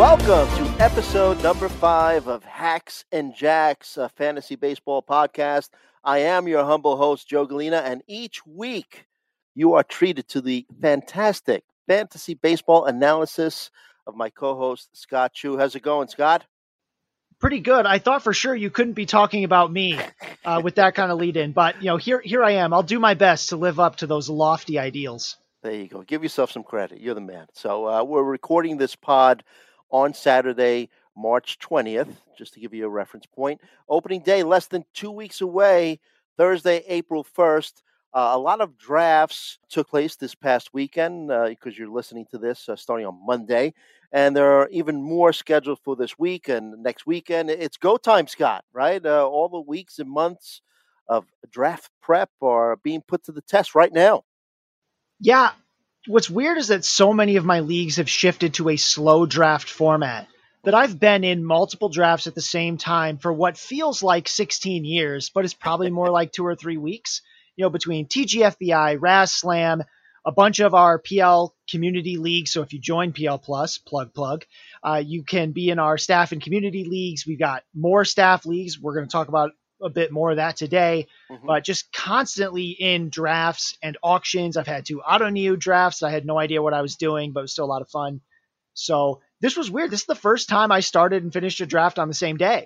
Welcome to episode number 5 of Hacks and Jacks, a fantasy baseball podcast. I am your humble host, Joe Galena, and each week you are treated to the fantastic fantasy baseball analysis of my co-host, Scott Chu. How's it going, Scott? Pretty good. I thought for sure you couldn't be talking about me with that kind of lead in, but here I am. I'll do my best to live up to those lofty ideals. There you go. Give yourself some credit. You're the man. So we're recording this pod on Saturday, March 20th, just to give you a reference point. Opening day less than 2 weeks away, Thursday, April 1st. A lot of drafts took place this past weekend because you're listening to this starting on Monday. And there are even more scheduled for this week and next weekend. It's go time, Scott, right? All the weeks and months of draft prep are being put to the test right now. Yeah. What's weird is that so many of my leagues have shifted to a slow draft format that I've been in multiple drafts at the same time for what feels like 16 years, but it's probably more like 2 or 3 weeks, between TGFBI, Raz Slam, a bunch of our PL community leagues. So if you join PL Plus, plug, you can be in our staff and community leagues. We've got more staff leagues. We're going to talk about a bit more of that today, but just constantly in drafts and auctions. I've had 2 auto-new drafts. I had no idea what I was doing, but it was still a lot of fun. So this was weird. This is the first time I started and finished a draft on the same day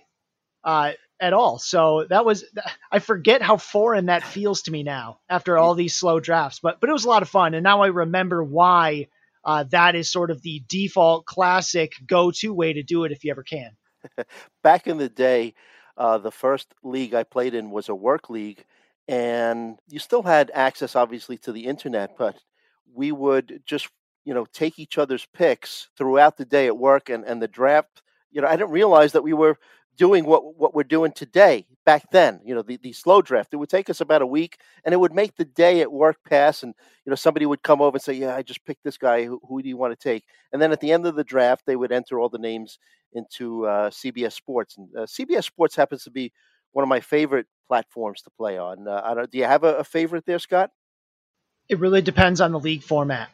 at all. So I forget how foreign that feels to me now after all these slow drafts, but it was a lot of fun. And now I remember why that is sort of the default classic go-to way to do it if you ever can. Back in the day, the first league I played in was a work league, and you still had access, obviously, to the internet, but we would just, take each other's picks throughout the day at work and the draft. I didn't realize that we were doing what we're doing today back then, the slow draft. It would take us about a week, and it would make the day at work pass, and, somebody would come over and say, yeah, I just picked this guy. Who do you want to take? And then at the end of the draft, they would enter all the names into CBS Sports. And CBS Sports happens to be one of my favorite platforms to play on. Do you have a favorite there, Scott? It really depends on the league format.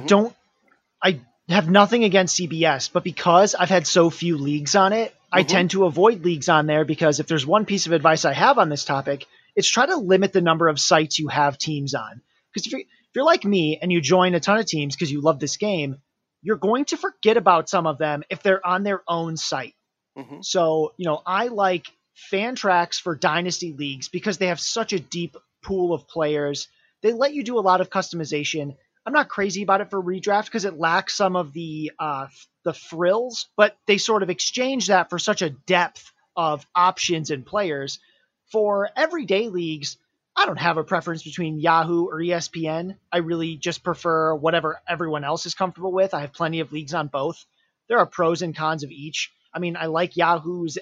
I have nothing against CBS, but because I've had so few leagues on it, I tend to avoid leagues on there because if there's one piece of advice I have on this topic, it's try to limit the number of sites you have teams on. Because if you're like me and you join a ton of teams because you love this game, you're going to forget about some of them if they're on their own site. So, I like Fantrax for dynasty leagues because they have such a deep pool of players. They let you do a lot of customization. I'm not crazy about it for redraft because it lacks some of the frills, but they sort of exchange that for such a depth of options and players. For everyday leagues, I don't have a preference between Yahoo or ESPN. I really just prefer whatever everyone else is comfortable with. I have plenty of leagues on both. There are pros and cons of each. I mean, I like Yahoo's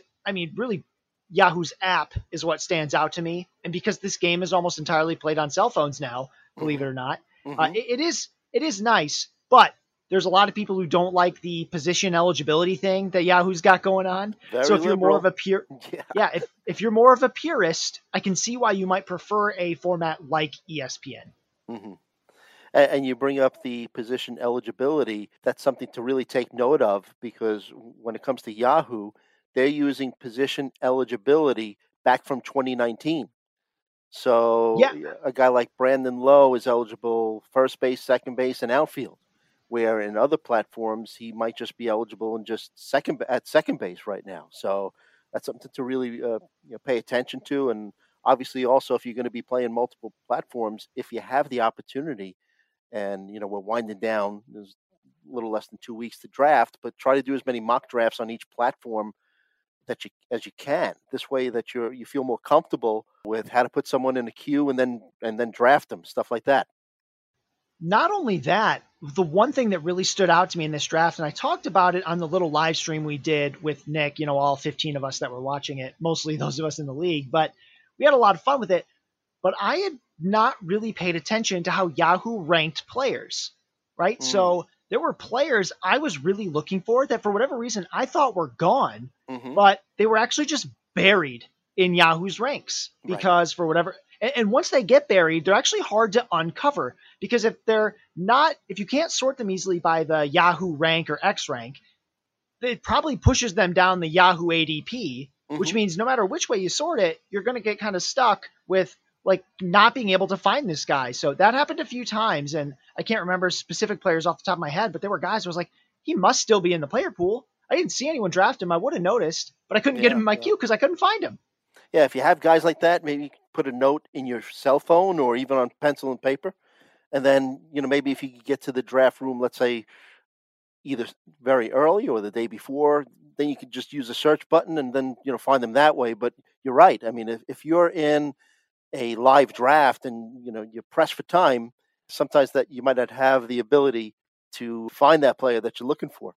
app is what stands out to me. And because this game is almost entirely played on cell phones now, believe it or not, it is nice, but there's a lot of people who don't like the position eligibility thing that Yahoo's got going on. So if you're more of a if you're more of a purist, I can see why you might prefer a format like ESPN. And you bring up the position eligibility. That's something to really take note of because when it comes to Yahoo, they're using position eligibility back from 2019. So a guy like Brandon Lowe is eligible first base, second base, and outfield, where in other platforms he might just be eligible in just second base right now. So that's something to really pay attention to. And obviously, also if you're going to be playing multiple platforms, if you have the opportunity, and we're winding down, there's a little less than 2 weeks to draft, but try to do as many mock drafts on each platform as you can. This way that you feel more comfortable with how to put someone in a queue and then draft them, stuff like that. Not only that, the one thing that really stood out to me in this draft, and I talked about it on the little live stream we did with Nick, all 15 of us that were watching it, mostly those of us in the league, but we had a lot of fun with it. But I had not really paid attention to how Yahoo ranked players, right? So there were players I was really looking for that for whatever reason I thought were gone, but they were actually just buried in Yahoo's ranks because for whatever, and once they get buried, they're actually hard to uncover because if you can't sort them easily by the Yahoo rank or X rank, it probably pushes them down the Yahoo ADP, which Mm-hmm. means no matter which way you sort it, you're going to get kind of stuck with like not being able to find this guy. So that happened a few times, and I can't remember specific players off the top of my head, but there were guys who was like, he must still be in the player pool. I didn't see anyone draft him. I would have noticed, but I couldn't get him in my queue because I couldn't find him. Yeah, if you have guys like that, maybe put a note in your cell phone or even on pencil and paper. And then, maybe if you could get to the draft room, let's say either very early or the day before, then you could just use the search button and then, find them that way. But you're right. I mean, if you're in a live draft and, you're pressed for time, sometimes that you might not have the ability to find that player that you're looking for.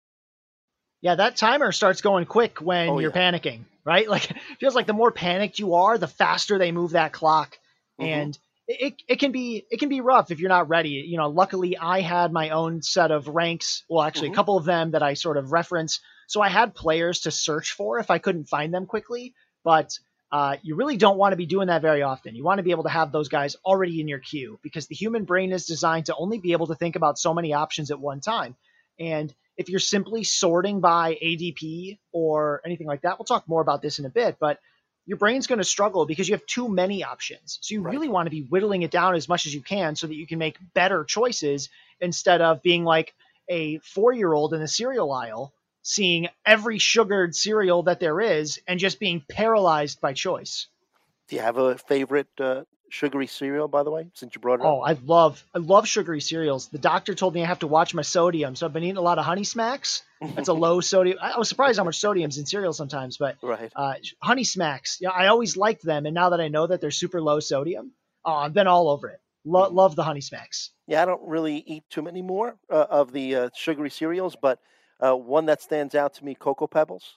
Yeah, that timer starts going quick when you're panicking, right? Like it feels like the more panicked you are, the faster they move that clock. Mm-hmm. And it can be rough if you're not ready. Luckily I had my own set of ranks. Well, actually a couple of them that I sort of reference. So I had players to search for if I couldn't find them quickly, but you really don't want to be doing that very often. You want to be able to have those guys already in your queue because the human brain is designed to only be able to think about so many options at one time. And if you're simply sorting by ADP or anything like that, we'll talk more about this in a bit, but your brain's going to struggle because you have too many options. So you really want to be whittling it down as much as you can so that you can make better choices instead of being like a 4-year-old in the cereal aisle, seeing every sugared cereal that there is and just being paralyzed by choice. Do you have a favorite sugary cereal, by the way, since you brought it up? Oh, I love sugary cereals. The doctor told me I have to watch my sodium, so I've been eating a lot of Honey Smacks. That's a low sodium. I was surprised how much sodium's in cereal sometimes, but Honey Smacks, I always liked them, and now that I know that they're super low sodium, I've been all over it. Love the Honey Smacks. Yeah, I don't really eat too many more of the sugary cereals, but one that stands out to me, Cocoa Pebbles.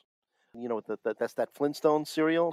That's that Flintstone cereal.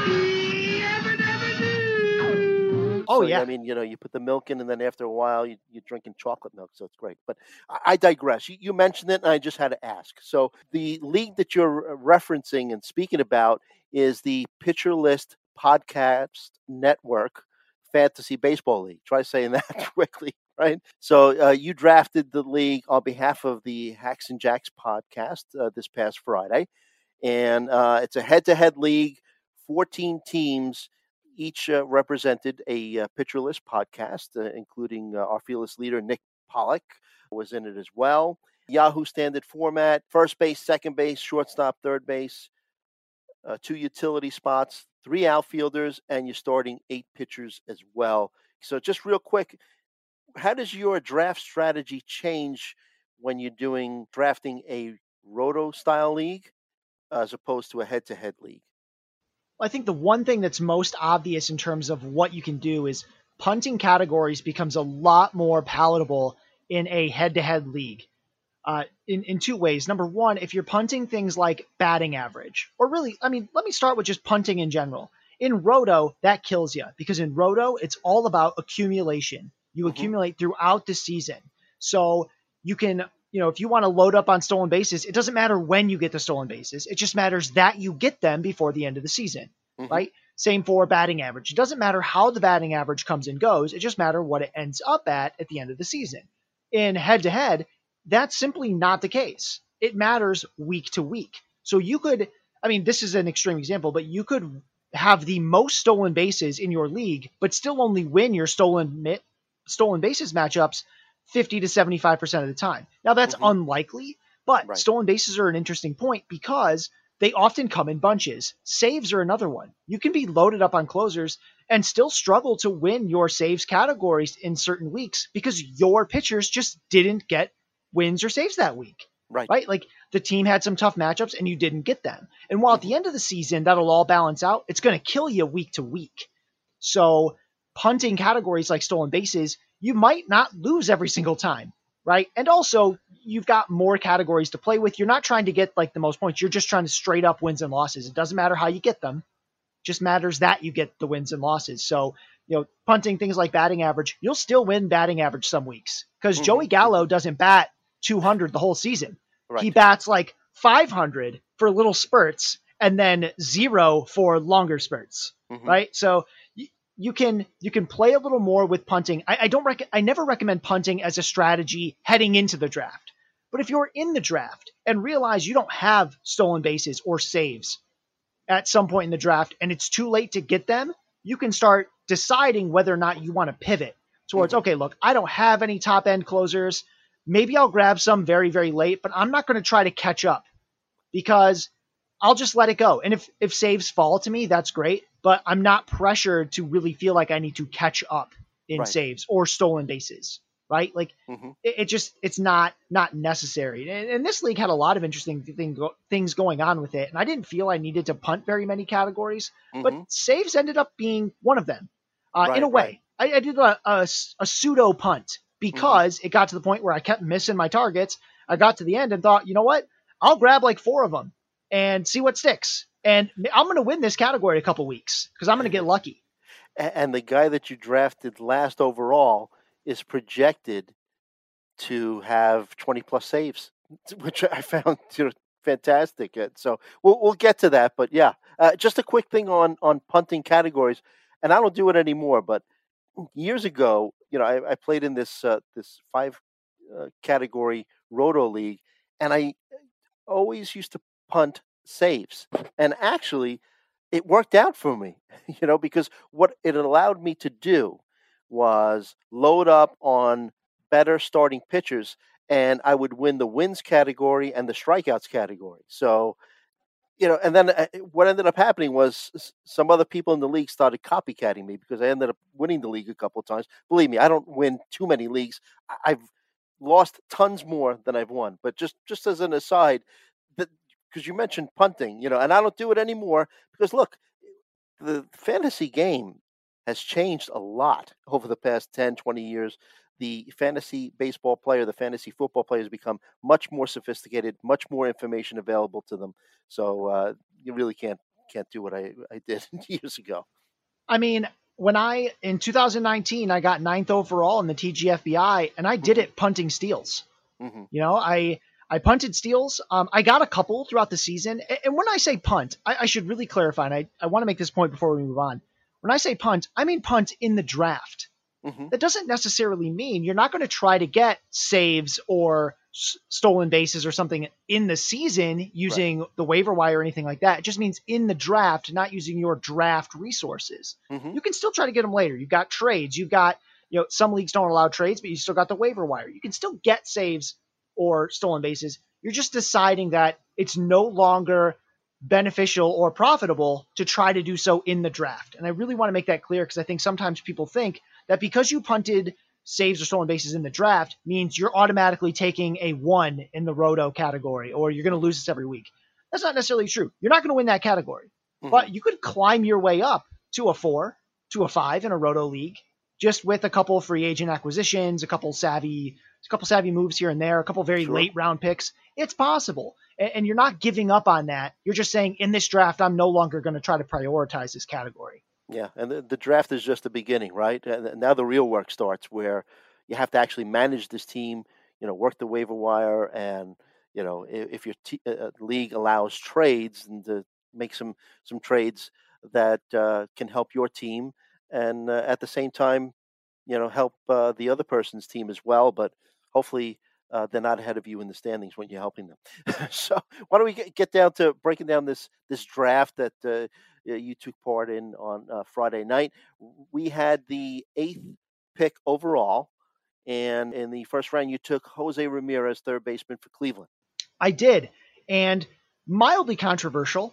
Oh, yeah. I mean, you put the milk in, and then after a while, you're drinking chocolate milk, so it's great. But I digress. You mentioned it, and I just had to ask. So the league that you're referencing and speaking about is the Pitcher List Podcast Network Fantasy Baseball League. Try saying that quickly, right? So you drafted the league on behalf of the Hacks and Jacks podcast this past Friday, and it's a head-to-head league, 14 teams. Each represented a Pitcher List podcast, including our fearless leader, Nick Pollock, was in it as well. Yahoo standard format, first base, second base, shortstop, third base, 2 utility spots, 3 outfielders, and you're starting 8 pitchers as well. So just real quick, how does your draft strategy change when you're drafting a roto-style league as opposed to a head-to-head league? I think the one thing that's most obvious in terms of what you can do is punting categories becomes a lot more palatable in a head-to-head league in 2 ways. Number one, if you're punting things like batting average, or really, let me start with just punting in general. In Roto, that kills you because in Roto, it's all about accumulation. You accumulate throughout the season. So you can, if you want to load up on stolen bases, it doesn't matter when you get the stolen bases. It just matters that you get them before the end of the season, right? Same for batting average. It doesn't matter how the batting average comes and goes. It just matters what it ends up at the end of the season. In head-to-head, that's simply not the case. It matters week to week. So you could, this is an extreme example, but you could have the most stolen bases in your league, but still only win your stolen bases matchups 50 to 75% of the time. Now that's unlikely, but stolen bases are an interesting point because they often come in bunches. Saves are another one. You can be loaded up on closers and still struggle to win your saves categories in certain weeks because your pitchers just didn't get wins or saves that week. Right? Like the team had some tough matchups and you didn't get them. And while at the end of the season, that'll all balance out, it's going to kill you week to week. So punting categories like stolen bases, you might not lose every single time, right? And also, you've got more categories to play with. You're not trying to get like the most points. You're just trying to straight up wins and losses. It doesn't matter how you get them. It just matters that you get the wins and losses. So, punting things like batting average, you'll still win batting average some weeks because Joey Gallo doesn't bat 200 the whole season. He bats like 500 for little spurts and then 0 for longer spurts, right? So you can play a little more with punting. I never recommend punting as a strategy heading into the draft, But if you're in the draft and realize you don't have stolen bases or saves at some point in the draft and it's too late to get them, you can start deciding whether or not you want to pivot towards, okay, look, I don't have any top end closers. Maybe I'll grab some very, very late, but I'm not going to try to catch up because I'll just let it go. And if saves fall to me, that's great, but I'm not pressured to really feel like I need to catch up in saves or stolen bases, right? Like it's not necessary. And this league had a lot of interesting things going on with it. And I didn't feel I needed to punt very many categories, but saves ended up being one of them in a way. I did a pseudo punt because it got to the point where I kept missing my targets. I got to the end and thought, you know what? I'll grab like 4 of them and see what sticks. And I'm going to win this category in a couple weeks because I'm going to get lucky. And the guy that you drafted last overall is projected to have 20 plus saves, which I found fantastic. So we'll get to that. But yeah, just a quick thing on punting categories. And I don't do it anymore, but years ago, I played in this 5 category Roto League, and I always used to punt saves. And actually, it worked out for me, because what it allowed me to do was load up on better starting pitchers, and I would win the wins category and the strikeouts category. So, and then what ended up happening was some other people in the league started copycatting me because I ended up winning the league a couple of times. Believe me, I don't win too many leagues. I've lost tons more than I've won. But just as an aside, because you mentioned punting, and I don't do it anymore because look, the fantasy game has changed a lot over the past 10, 20 years. The fantasy baseball player, the fantasy football player has become much more sophisticated, much more information available to them. So you really can't do what I did years ago. I mean, in 2019, I got 9th overall in the TGFBI, and I did it punting steals. I punted steals. I got a couple throughout the season. And when I say punt, I should really clarify, and I want to make this point before we move on. When I say punt, I mean punt in the draft. That doesn't necessarily mean you're not going to try to get saves or stolen bases or something in the season using the waiver wire or anything like that. It just means in the draft, not using your draft resources. You can still try to get them later. You've got trades. You've got, some leagues don't allow trades, but you still got the waiver wire. You can still get saves or stolen bases. You're just deciding that it's no longer beneficial or profitable to try to do so in the draft. And I really want to make that clear because I think sometimes people think that because you punted saves or stolen bases in the draft means you're automatically taking a 1 in the Roto category or you're going to lose this every week. That's not necessarily true. You're not going to win that category, but you could climb your way up to a 4, to a 5 in a Roto league just with a couple of free agent acquisitions, a couple savvy moves here and there, a couple very late round picks. It's possible. And you're not giving up on that. You're just saying in this draft, I'm no longer going to try to prioritize this category. Yeah, and the draft is just the beginning, right? And now the real work starts where you have to actually manage this team, work the waiver wire, and if your league allows trades, and to make some trades that can help your team, and at the same time, help the other person's team as well. But hopefully, they're not ahead of you in the standings when you're helping them. So why don't we get down to breaking down this draft that you took part in on Friday night. We had the 8th pick overall, and in the first round, you took Jose Ramirez, third baseman for Cleveland. I did, and mildly controversial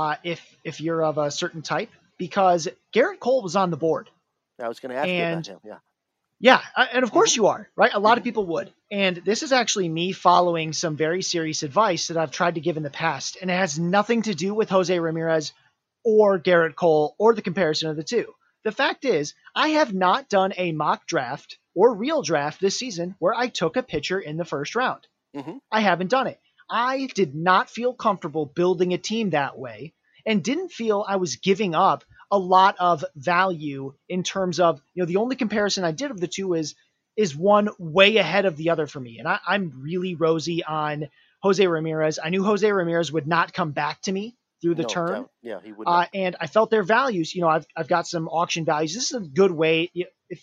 if you're of a certain type, because Garrett Cole was on the board. I was going to ask you about him, yeah. Yeah, and of course you are, right? A lot of people would. And this is actually me following some very serious advice that I've tried to give in the past, and it has nothing to do with Jose Ramirez or Garrett Cole or the comparison of the two. The fact is, I have not done a mock draft or real draft this season where I took a pitcher in the first round. I haven't done it. I did not feel comfortable building a team that way and didn't feel I was giving up a lot of value in terms of, the only comparison I did of the two is one way ahead of the other for me. And I'm really rosy on Jose Ramirez. I knew Jose Ramirez would not come back to me through the turn. Yeah, he would not. And I felt their values. I've got some auction values. This is a good way if you're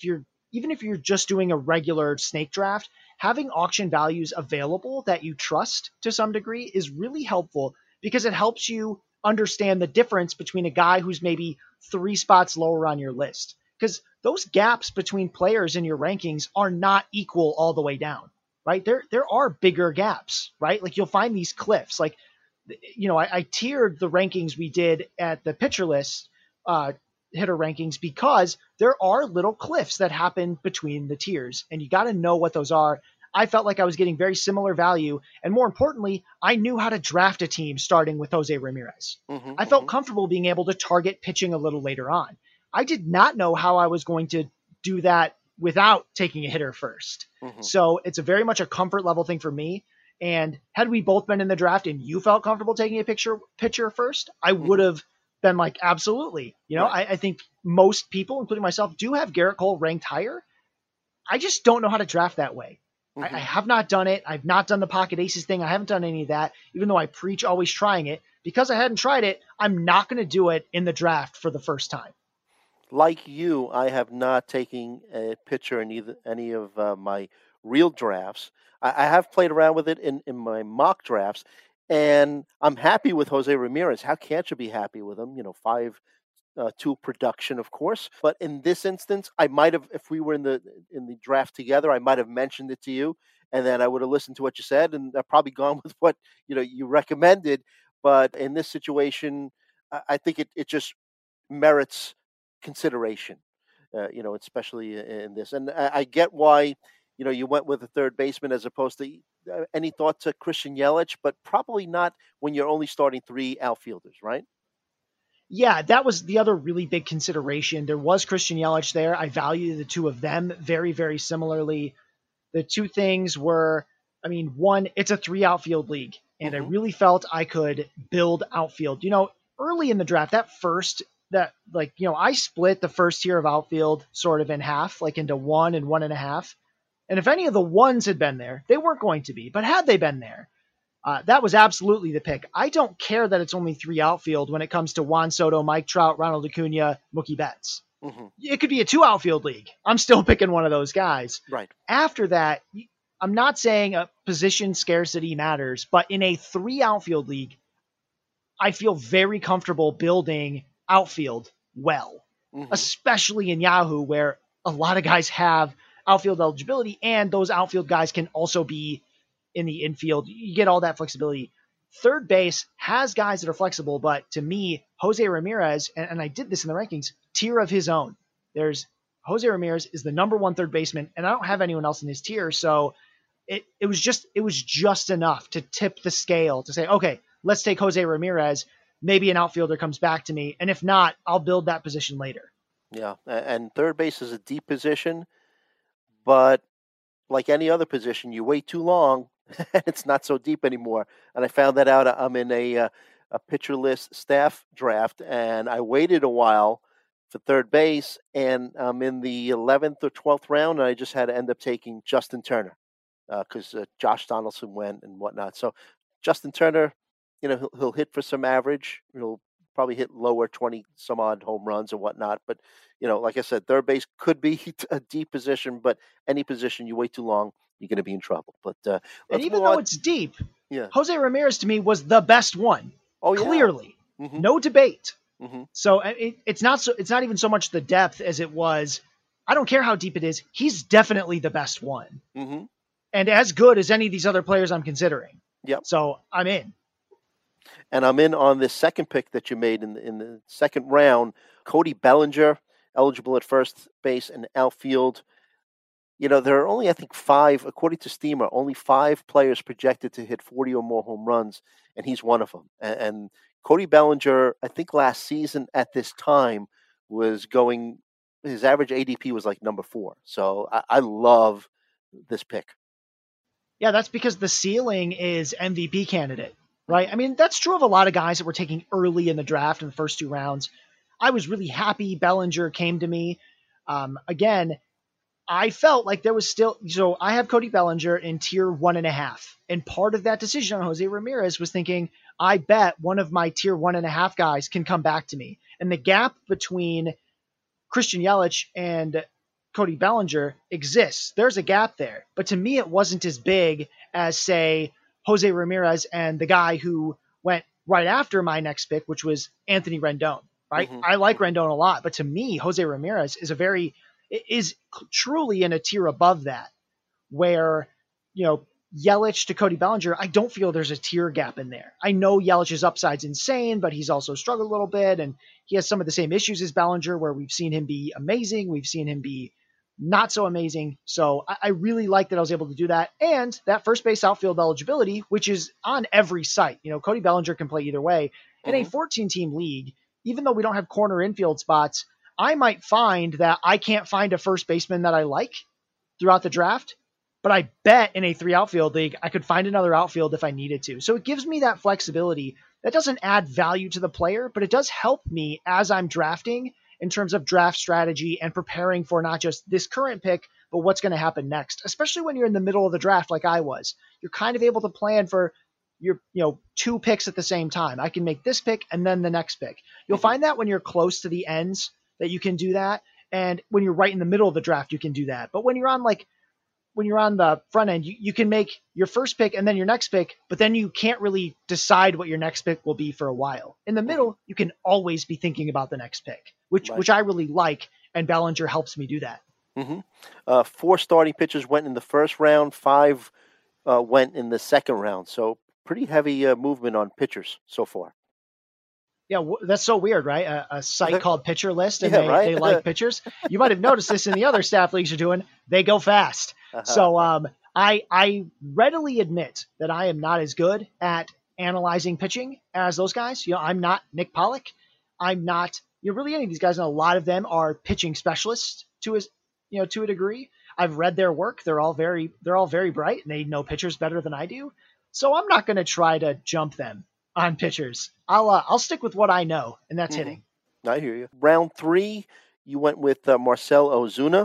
even if you're just doing a regular snake draft, having auction values available that you trust to some degree is really helpful because it helps you understand the difference between a guy who's maybe 3 spots lower on your list. Because those gaps between players in your rankings are not equal all the way down, right? There are bigger gaps, right? Like you'll find these cliffs. Like, I tiered the rankings we did at the pitcher list hitter rankings because there are little cliffs that happen between the tiers, and you got to know what those are. I felt like I was getting very similar value, and more importantly, I knew how to draft a team starting with Jose Ramirez. I felt comfortable being able to target pitching a little later on. I did not know how I was going to do that without taking a hitter first. So it's a very much a comfort level thing for me. And had we both been in the draft and you felt comfortable taking a pitcher first, I would have been like, absolutely. Right. I think most people, including myself, do have Gerrit Cole ranked higher. I just don't know how to draft that way. I have not done it. I've not done the pocket aces thing. I haven't done any of that, even though I preach always trying it. Because I hadn't tried it, I'm not going to do it in the draft for the first time. Like you, I have not taken a pitcher in any of my real drafts. I have played around with it in my mock drafts, and I'm happy with Jose Ramirez. How can't you be happy with him? 5.2 production, of course. But in this instance, I might have, if we were in the draft together, I might have mentioned it to you, and then I would have listened to what you said, and I've probably gone with what you recommended. But in this situation, I think it just merits consideration. Especially in this, and I get why you went with a third baseman as opposed to any thought to Christian Yelich, but probably not when you're only starting 3 outfielders, right? Yeah, that was the other really big consideration. There was Christian Yelich there. I value the two of them very, very similarly. The two things were, one, it's a 3 outfield league, and I really felt I could build outfield. Early in the draft, I split the first tier of outfield sort of in half, like into 1 and 1.5. And if any of the ones had been there, they weren't going to be, but had they been there, that was absolutely the pick. I don't care that it's only 3 outfield when it comes to Juan Soto, Mike Trout, Ronald Acuna, Mookie Betts. It could be a 2 outfield league. I'm still picking one of those guys. Right. After that, I'm not saying a position scarcity matters, but in a 3 outfield league, I feel very comfortable building outfield well, especially in Yahoo, where a lot of guys have outfield eligibility, and those outfield guys can also be in the infield. You get all that flexibility. Third base has guys that are flexible, but to me, Jose Ramirez, and I did this in the rankings, tier of his own. There's Jose Ramirez is the number 1 third baseman, and I don't have anyone else in his tier, so it was just enough to tip the scale to say, okay, let's take Jose Ramirez. Maybe an outfielder comes back to me, and if not, I'll build that position later. Yeah, and third base is a deep position, but like any other position, you wait too long, and it's not so deep anymore. And I found that out. I'm in a pitcher list staff draft, and I waited a while for third base, and I'm in the 11th or 12th round, and I just had to end up taking Justin Turner because Josh Donaldson went and whatnot. So Justin Turner, he'll hit for some average. He'll probably hit lower 20 some odd home runs and whatnot. But, like I said, third base could be a deep position, but any position you wait too long, you're going to be in trouble. But and even though it's deep, Jose Ramirez to me was the best one. Oh, yeah. Clearly. No debate. So it's not even so much the depth as it was, I don't care how deep it is. He's definitely the best one. And as good as any of these other players I'm considering. Yep. So I'm in. And I'm in on this second pick that you made in the second round, Cody Bellinger, eligible at first base and outfield. There are only, I think, 5, according to Steamer, only 5 players projected to hit 40 or more home runs, and he's one of them. And Cody Bellinger, I think last season at this time was his average ADP was like number 4. So I love this pick. Yeah, that's because the ceiling is MVP candidate, right? That's true of a lot of guys that were taking early in the draft in the first 2 rounds. I was really happy Bellinger came to me. Again, I felt like there was still, so I have Cody Bellinger in tier 1.5. And part of that decision on Jose Ramirez was thinking, I bet one of my tier 1.5 guys can come back to me. And the gap between Christian Yelich and Cody Bellinger exists. There's a gap there. But to me, it wasn't as big as, say, Jose Ramirez and the guy who went right after my next pick, which was Anthony Rendon, right? I like Rendon a lot, but to me, Jose Ramirez is truly in a tier above that, where, Yelich to Cody Bellinger, I don't feel there's a tier gap in there. I know Yelich's upside's insane, but he's also struggled a little bit, and he has some of the same issues as Bellinger, where we've seen him be amazing, we've seen him be not so amazing. So I really like that I was able to do that. And that first base outfield eligibility, which is on every site. Cody Bellinger can play either way. In a 14-team league, even though we don't have corner infield spots, I might find that I can't find a first baseman that I like throughout the draft. But I bet in a 3 outfield league, I could find another outfield if I needed to. So it gives me that flexibility. That doesn't add value to the player, but it does help me as I'm drafting in terms of draft strategy and preparing for not just this current pick, but what's going to happen next, especially when you're in the middle of the draft like I was. You're kind of able to plan for your 2 picks at the same time. I can make this pick and then the next pick. You'll find that when you're close to the ends that you can do that. And when you're right in the middle of the draft, you can do that. But when you're on the front end, you can make your first pick and then your next pick, but then you can't really decide what your next pick will be for a while. In the middle, you can always be thinking about the next pick, which I really like, and Bellinger helps me do that. 4 starting pitchers went in the first round, 5 went in the second round. So pretty heavy movement on pitchers so far. Yeah, that's so weird, right? A site called Pitcher List, and they like pitchers. You might have noticed this in the other staff leagues you're doing. They go fast. So I readily admit that I am not as good at analyzing pitching as those guys. I'm not Nick Pollock. I'm not really any of these guys, and a lot of them are pitching specialists to a degree. I've read their work. They're all very bright, and they know pitchers better than I do. So I'm not going to try to jump them on pitchers. I'll stick with what I know, and that's hitting. I hear you. Round 3, you went with Marcell Ozuna,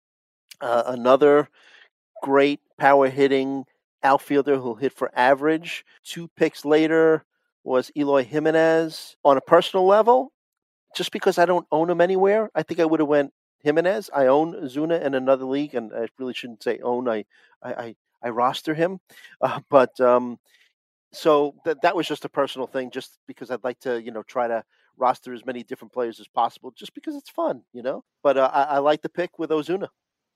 another great power hitting outfielder who'll hit for average. 2 picks later was Eloy Jimenez. On a personal level, just because I don't own him anywhere, I think I would have went Jimenez. I own Ozuna in another league, and I really shouldn't say own. I roster him, so that was just a personal thing, just because I'd like to, try to roster as many different players as possible, just because it's fun, But I like the pick with Ozuna.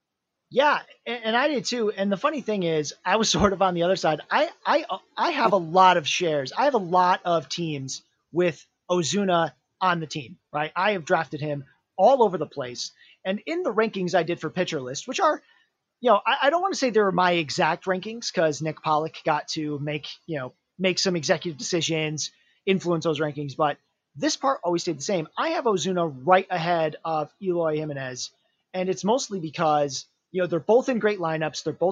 Yeah, and I did too. And the funny thing is, I was sort of on the other side. I have a lot of shares. I have a lot of teams with Ozuna on the team, right? I have drafted him all over the place. And in the rankings I did for Pitcher List, which are, I don't want to say they're my exact rankings, because Nick Pollock got to make some executive decisions, influence those rankings. But this part always stayed the same. I have Ozuna right ahead of Eloy Jimenez. And it's mostly because, they're both in great lineups. They're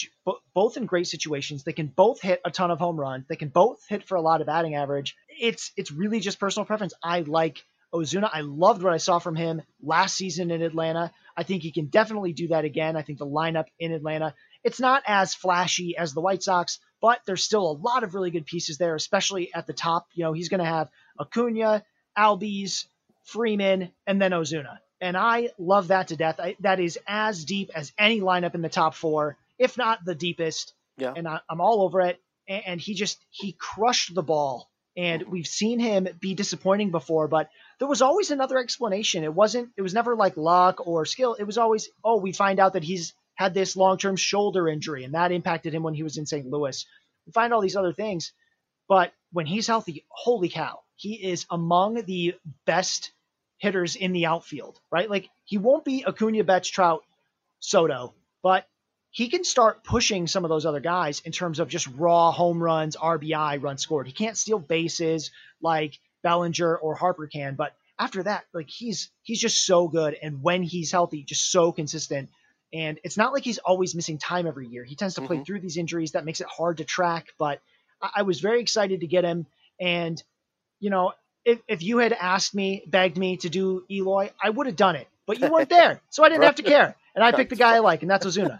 both in great situations. They can both hit a ton of home runs. They can both hit for a lot of batting average. It's really just personal preference. I like Ozuna. I loved what I saw from him last season in Atlanta. I think he can definitely do that again. I think the lineup in Atlanta, it's not as flashy as the White Sox, but there's still a lot of really good pieces there, especially at the top. He's going to have Acuna, Albies, Freeman, and then Ozuna. And I love that to death. That is as deep as any lineup in the top 4, if not the deepest. Yeah. And I'm all over it. And he crushed the ball. And we've seen him be disappointing before, but there was always another explanation. It was never like luck or skill. It was always, we find out that he's had this long-term shoulder injury, and that impacted him when he was in St. Louis. We find all these other things, but when he's healthy, holy cow, he is among the best hitters in the outfield, right? Like, he won't be Acuna, Betts, Trout, Soto, but he can start pushing some of those other guys in terms of just raw home runs, RBI, runs scored. He can't steal bases like Bellinger or Harper can, but after that, like, he's just so good. And when he's healthy, just so consistent. And it's not like he's always missing time every year. He tends to play through these injuries. That makes it hard to track, but I was very excited to get him. And, if you had begged me to do Eloy, I would have done it, but you weren't there. So I didn't have to care. And I picked the guy I like, and that's Ozuna.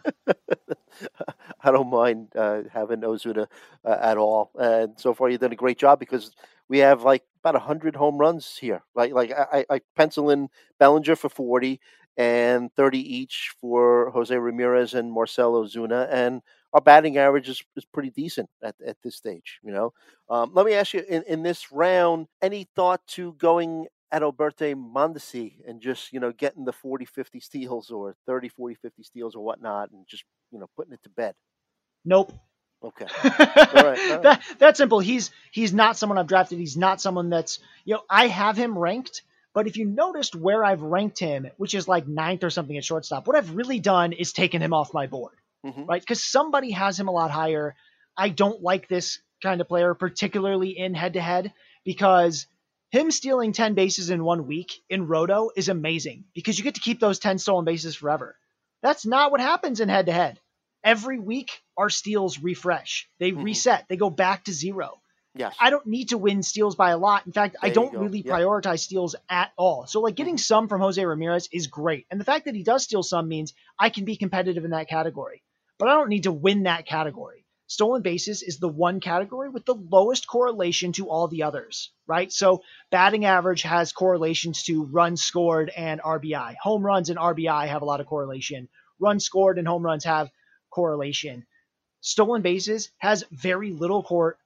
I don't mind having Ozuna at all. And so far, you've done a great job, because we have like about 100 home runs here. Like I pencil in Bellinger for 40, and 30 each for Jose Ramirez and Marcell Ozuna. And our batting average is pretty decent at this stage, you know. Let me ask you, in this round, any thought to going at Alberto Mondesi and just, getting the 40, 50 steals or 30, 40, 50 steals or whatnot and just, putting it to bed? Nope. Okay. All right. All right. That's simple. He's not someone I've drafted. He's not someone that's, I have him ranked, but if you noticed where I've ranked him, which is like 9th or something at shortstop, what I've really done is taken him off my board, right? Because somebody has him a lot higher. I don't like this kind of player, particularly in head-to-head, because him stealing 10 bases in 1 week in Roto is amazing because you get to keep those 10 stolen bases forever. That's not what happens in head-to-head. Every week, our steals refresh. They reset. They go back to 0. Yes. I don't need to win steals by a lot. In fact, I don't really prioritize steals at all. So like getting some from Jose Ramirez is great. And the fact that he does steal some means I can be competitive in that category. But I don't need to win that category. Stolen bases is the one category with the lowest correlation to all the others, right? So batting average has correlations to runs scored and RBI. Home runs and RBI have a lot of correlation. Runs scored and home runs have correlation. Stolen bases has very little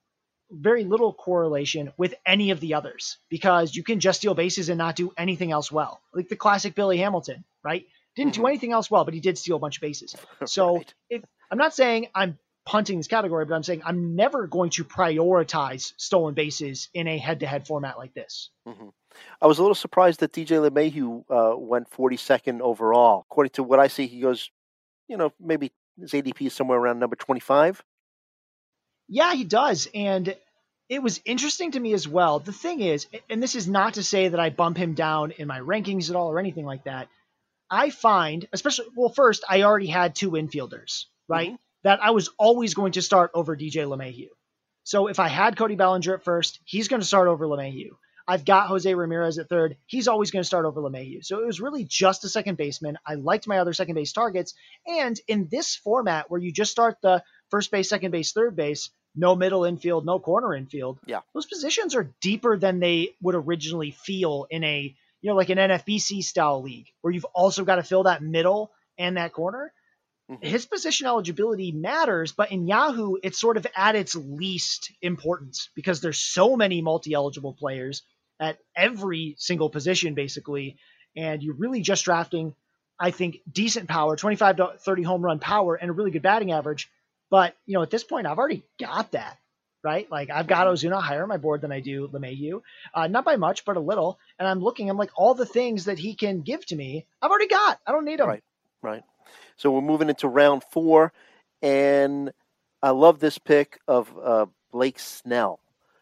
correlation with any of the others because you can just steal bases and not do anything else well. Like the classic Billy Hamilton, right? Didn't do anything else well, but he did steal a bunch of bases. So if I'm not saying I'm punting this category, but I'm saying I'm never going to prioritize stolen bases in a head-to-head format like this. I was a little surprised that DJ LeMahieu went 42nd overall. According to what I see, he goes, maybe his ADP is somewhere around number 25. Yeah, he does. And it was interesting to me as well. The thing is, and this is not to say that I bump him down in my rankings at all or anything like that. I find, first, I already had 2 infielders, right? That I was always going to start over DJ LeMahieu. So if I had Cody Bellinger at first, he's going to start over LeMahieu. I've got Jose Ramirez at third. He's always going to start over LeMahieu. So it was really just a second baseman. I liked my other second base targets. And in this format where you just start the first base, second base, third base, no middle infield, no corner infield, those positions are deeper than they would originally feel in a, like an NFBC style league where you've also got to fill that middle and that corner. His position eligibility matters, but in Yahoo, it's sort of at its least importance because there's so many multi-eligible players at every single position, basically. And you're really just drafting, I think, decent power, 25 to 30 home run power and a really good batting average. But, at this point, I've already got that, right? Like I've got Ozuna higher on my board than I do LeMahieu, not by much, but a little. And I'm like all the things that he can give to me, I've already got. I don't need them. Right. So we're moving into round 4, and I love this pick of Blake Snell.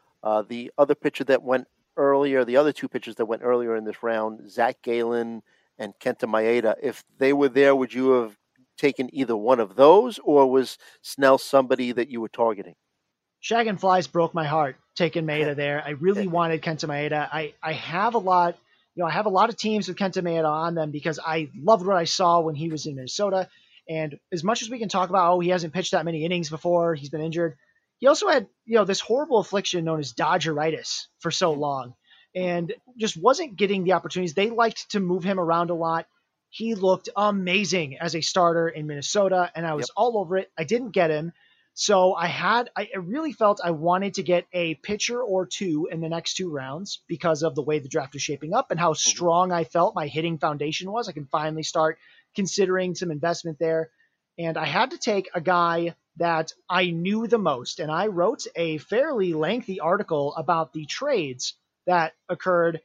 The other pitcher that went earlier, the other 2 pitchers that went earlier in this round, Zach Gallen and Kenta Maeda. If they were there, would you have taken either one of those, or was Snell somebody that you were targeting? Shag and Flies broke my heart taking Maeda there. I really wanted Kenta Maeda. I have a lot. I have a lot of teams with Kenta Maeda on them because I loved what I saw when he was in Minnesota. And as much as we can talk about, he hasn't pitched that many innings before, he's been injured. He also had, this horrible affliction known as Dodgeritis for so long and just wasn't getting the opportunities. They liked to move him around a lot. He looked amazing as a starter in Minnesota, and I was all over it. I didn't get him. So I really felt I wanted to get a pitcher or 2 in the next 2 rounds because of the way the draft was shaping up and how strong I felt my hitting foundation was. I can finally start considering some investment there. And I had to take a guy that I knew the most. And I wrote a fairly lengthy article about the trades that occurred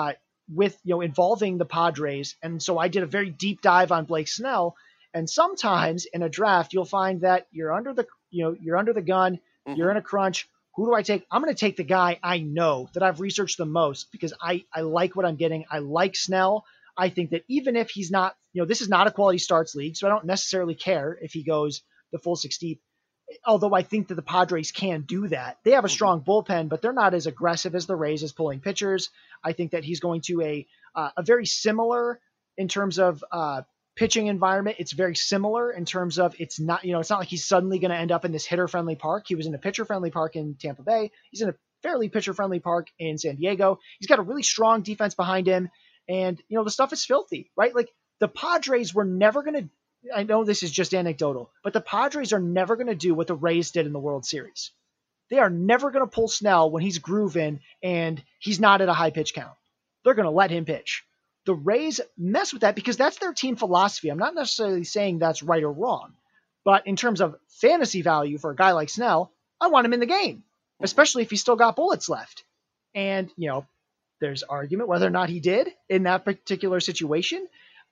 involving the Padres. And so I did a very deep dive on Blake Snell. And sometimes in a draft, you'll find that you're under the gun, you're in a crunch. Who do I take? I'm going to take the guy I know that I've researched the most because I like what I'm getting. I like Snell. I think that even if he's not, this is not a quality starts league, so I don't necessarily care if he goes the full 60. Although I think that the Padres can do that. They have a strong bullpen, but they're not as aggressive as the Rays as pulling pitchers. I think that he's going to a very similar in terms of pitching environment. It's very similar in terms of it's not like he's suddenly going to end up in this hitter-friendly park. He was in a pitcher-friendly park in Tampa Bay. He's in a fairly pitcher-friendly park in San Diego. He's got a really strong defense behind him. And, the stuff is filthy, right? Like the Padres were never going to, I know this is just anecdotal, but the Padres are never going to do what the Rays did in the World Series. They are never going to pull Snell when he's grooving and he's not at a high pitch count. They're going to let him pitch. The Rays mess with that because that's their team philosophy. I'm not necessarily saying that's right or wrong, but in terms of fantasy value for a guy like Snell, I want him in the game, especially if he's still got bullets left. And, there's argument whether or not he did in that particular situation.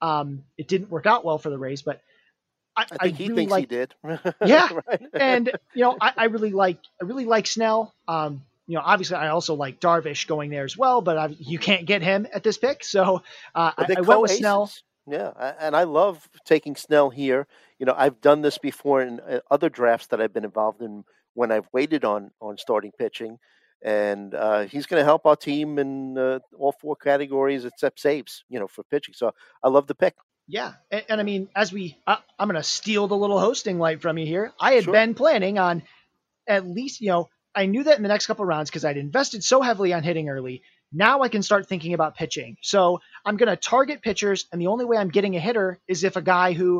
It didn't work out well for the Rays, but I think he really thinks he did. Yeah. Right. And, I really like Snell. Obviously I also like Darvish going there as well, but you can't get him at this pick. So I went with Snell. Yeah. And I love taking Snell here. I've done this before in other drafts that I've been involved in when I've waited on starting pitching. And he's going to help our team in all four categories except saves, for pitching. So I love the pick. Yeah. And I mean, I'm going to steal the little hosting light from you here. I had been planning on at least, I knew that in the next couple of rounds because I'd invested so heavily on hitting early. Now I can start thinking about pitching. So I'm going to target pitchers. And the only way I'm getting a hitter is if a guy who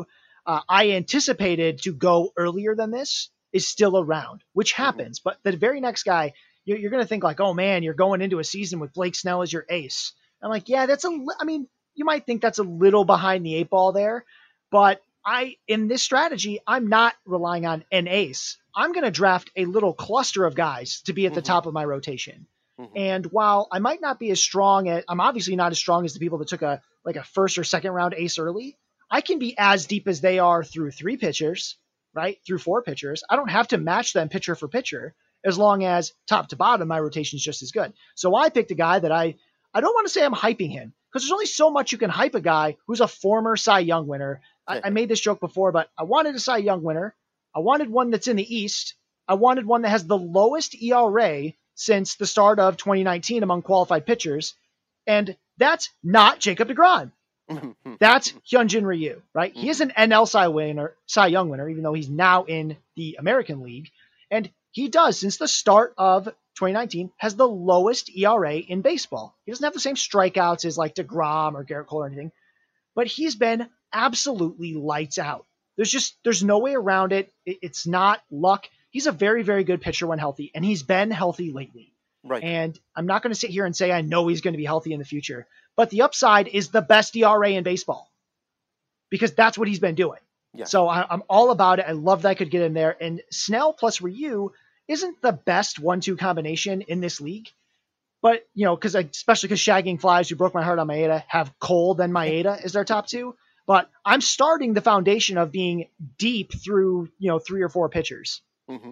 I anticipated to go earlier than this is still around, which happens. But the very next guy, you're going to think like, oh man, you're going into a season with Blake Snell as your ace. I'm like, yeah, you might think that's a little behind the eight ball there, but in this strategy, I'm not relying on an ace. I'm going to draft a little cluster of guys to be at the top of my rotation. And while I might not be as strong I'm obviously not as strong as the people that took a first or second round ace early. I can be as deep as they are through 3 pitchers, right? Through 4 pitchers. I don't have to match them pitcher for pitcher as long as top to bottom, my rotation is just as good. So I picked a guy that I don't want to say I'm hyping him, because there's only so much you can hype a guy who's a former Cy Young winner. I made this joke before, but I wanted a Cy Young winner. I wanted one that's in the East. I wanted one that has the lowest ERA since the start of 2019 among qualified pitchers. And that's not Jacob deGrom. That's Hyunjin Ryu, right? He is an NL Cy Young winner, even though he's now in the American League. And he does, since the start of 2019, has the lowest ERA in baseball. He doesn't have the same strikeouts as like deGrom or Garrett Cole or anything, but he's been absolutely lights out. There's no way around it. It's not luck. He's a very, very good pitcher when healthy, and he's been healthy lately. Right. And I'm not going to sit here and say I know he's going to be healthy in the future, but the upside is the best ERA in baseball because that's what he's been doing. Yeah. So I'm all about it. I love that I could get in there. And Snell plus Ryu isn't the best 1-2 combination in this league. But, especially because Shagging Flies, who broke my heart on Maeda, have Cole then Maeda as their top 2. But I'm starting the foundation of being deep through, 3 or 4 pitchers. Mm-hmm.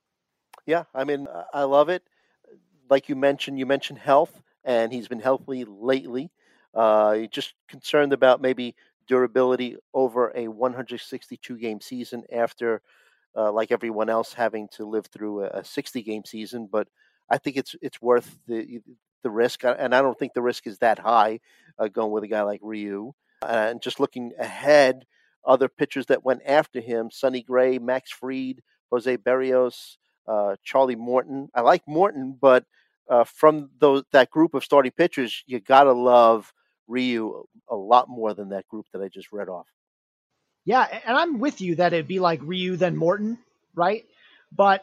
Yeah, I mean, I love it. Like you mentioned health, and he's been healthy lately. You're just concerned about maybe durability over a 162-game season after, like everyone else, having to live through a 60-game season. But I think it's worth the risk, and I don't think the risk is that high going with a guy like Ryu. And just looking ahead, other pitchers that went after him: Sonny Gray, Max Fried, Jose Berrios, Charlie Morton. I like Morton, but from that group of starting pitchers, you gotta love Ryu a lot more than that group that I just read off. Yeah, and I'm with you that it'd be like Ryu then Morton, right? But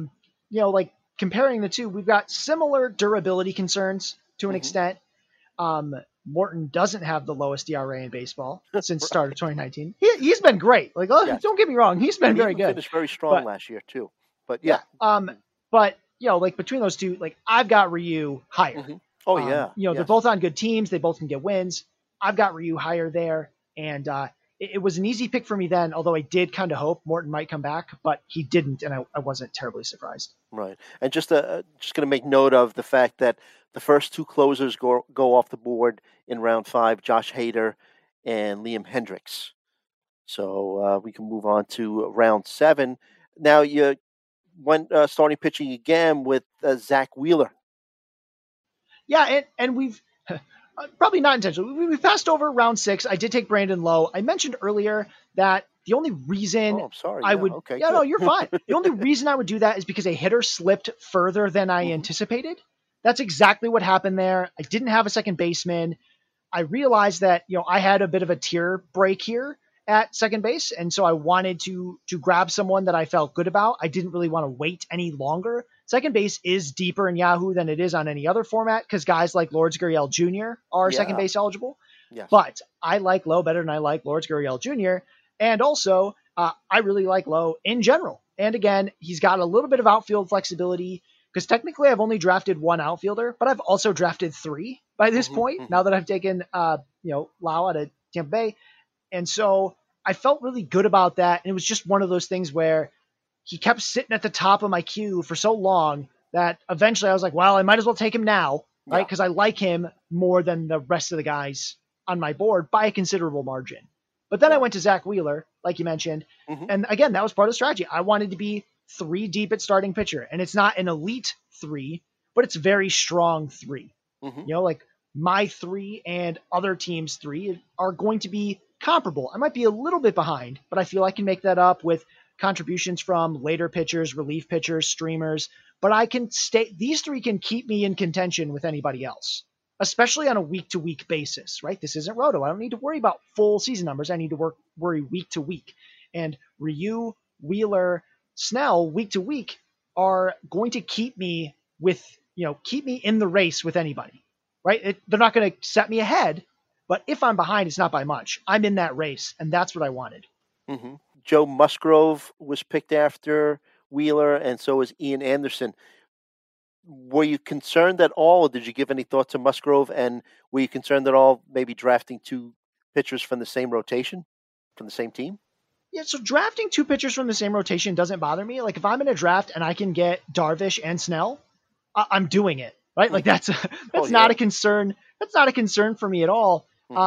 like comparing the two, we've got similar durability concerns to an extent. Morton doesn't have the lowest ERA in baseball since start of 2019. He's been great. Like, Don't get me wrong, he's been very good. Finished very strong last year too. But yeah. But like between those two, like I've got Ryu higher. Mm-hmm. Oh yeah. They're both on good teams. They both can get wins. I've got Ryu higher there, and it was an easy pick for me then. Although I did kind of hope Morton might come back, but he didn't, and I wasn't terribly surprised. Right, and just going to make note of the fact that the first 2 closers go off the board in round 5: Josh Hader and Liam Hendriks. So we can move on to round 7. Now you went starting pitching again with Zach Wheeler. Yeah, and we've probably not intentionally. We passed over round 6. I did take Brandon Lowe. I mentioned earlier that the only reason no, you're fine. The only reason I would do that is because a hitter slipped further than I anticipated. That's exactly what happened there. I didn't have a second baseman. I realized that, I had a bit of a tier break here at second base. And so I wanted to grab someone that I felt good about. I didn't really want to wait any longer. Second base is deeper in Yahoo than it is on any other format because guys like Lourdes Gurriel Jr. are second base eligible. Yes. But I like Lowe better than I like Lourdes Gurriel Jr. And also, I really like Lowe in general. And again, he's got a little bit of outfield flexibility because technically I've only drafted one outfielder, but I've also drafted three by this point, now that I've taken, Lau out of Tampa Bay. And so I felt really good about that. And it was just one of those things where he kept sitting at the top of my queue for so long that eventually I was like, well, I might as well take him now, right? Because I like him more than the rest of the guys on my board by a considerable margin. But then I went to Zach Wheeler, like you mentioned. And again, that was part of the strategy. I wanted to be 3 deep at starting pitcher. And it's not an elite 3, but it's very strong 3. Like my 3 and other teams' 3 are going to be comparable. I might be a little bit behind, but I feel I can make that up with contributions from later pitchers, relief pitchers, streamers. But I can stay. These 3 can keep me in contention with anybody else, especially on a week-to-week basis, right? This isn't Roto. I don't need to worry about full season numbers. I need to worry week-to-week. And Ryu, Wheeler, Snell, week-to-week are going to keep me in the race with anybody, right? They're not going to set me ahead, but if I'm behind, it's not by much. I'm in that race, and that's what I wanted. Joe Musgrove was picked after Wheeler, and so was Ian Anderson. Were you concerned at all, or did you give any thought to Musgrove? And were you concerned at all maybe drafting 2 pitchers from the same rotation, from the same team? Yeah, so drafting 2 pitchers from the same rotation doesn't bother me. Like if I'm in a draft and I can get Darvish and Snell, I'm doing it, right? Like that's not a concern. That's not a concern for me at all.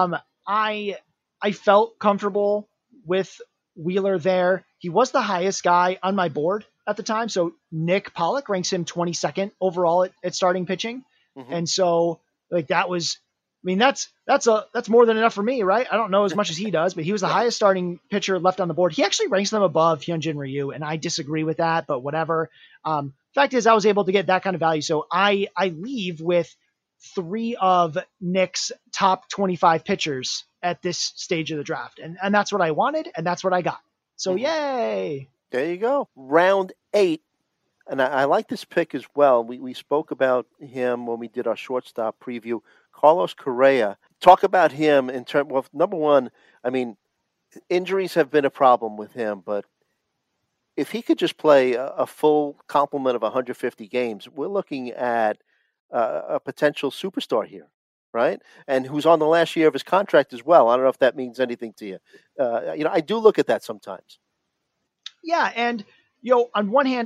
I felt comfortable with Wheeler there. He was the highest guy on my board at the time. So Nick Pollock ranks him 22nd overall at starting pitching. And so like that was, that's more than enough for me, right? I don't know as much as he does, but he was the highest starting pitcher left on the board. He actually ranks them above Hyunjin Ryu, and I disagree with that, but whatever. Fact is, I was able to get that kind of value. So I leave with 3 of Nick's top 25 pitchers at this stage of the draft. And that's what I wanted, and that's what I got. So yay! There you go. Round 8. And I like this pick as well. We spoke about him when we did our shortstop preview. Carlos Correa. Talk about him in terms of, number one, injuries have been a problem with him, but if he could just play a full complement of 150 games, we're looking at a potential superstar here, right? And who's on the last year of his contract as well. I don't know if that means anything to you. I do look at that sometimes. Yeah, and on one hand,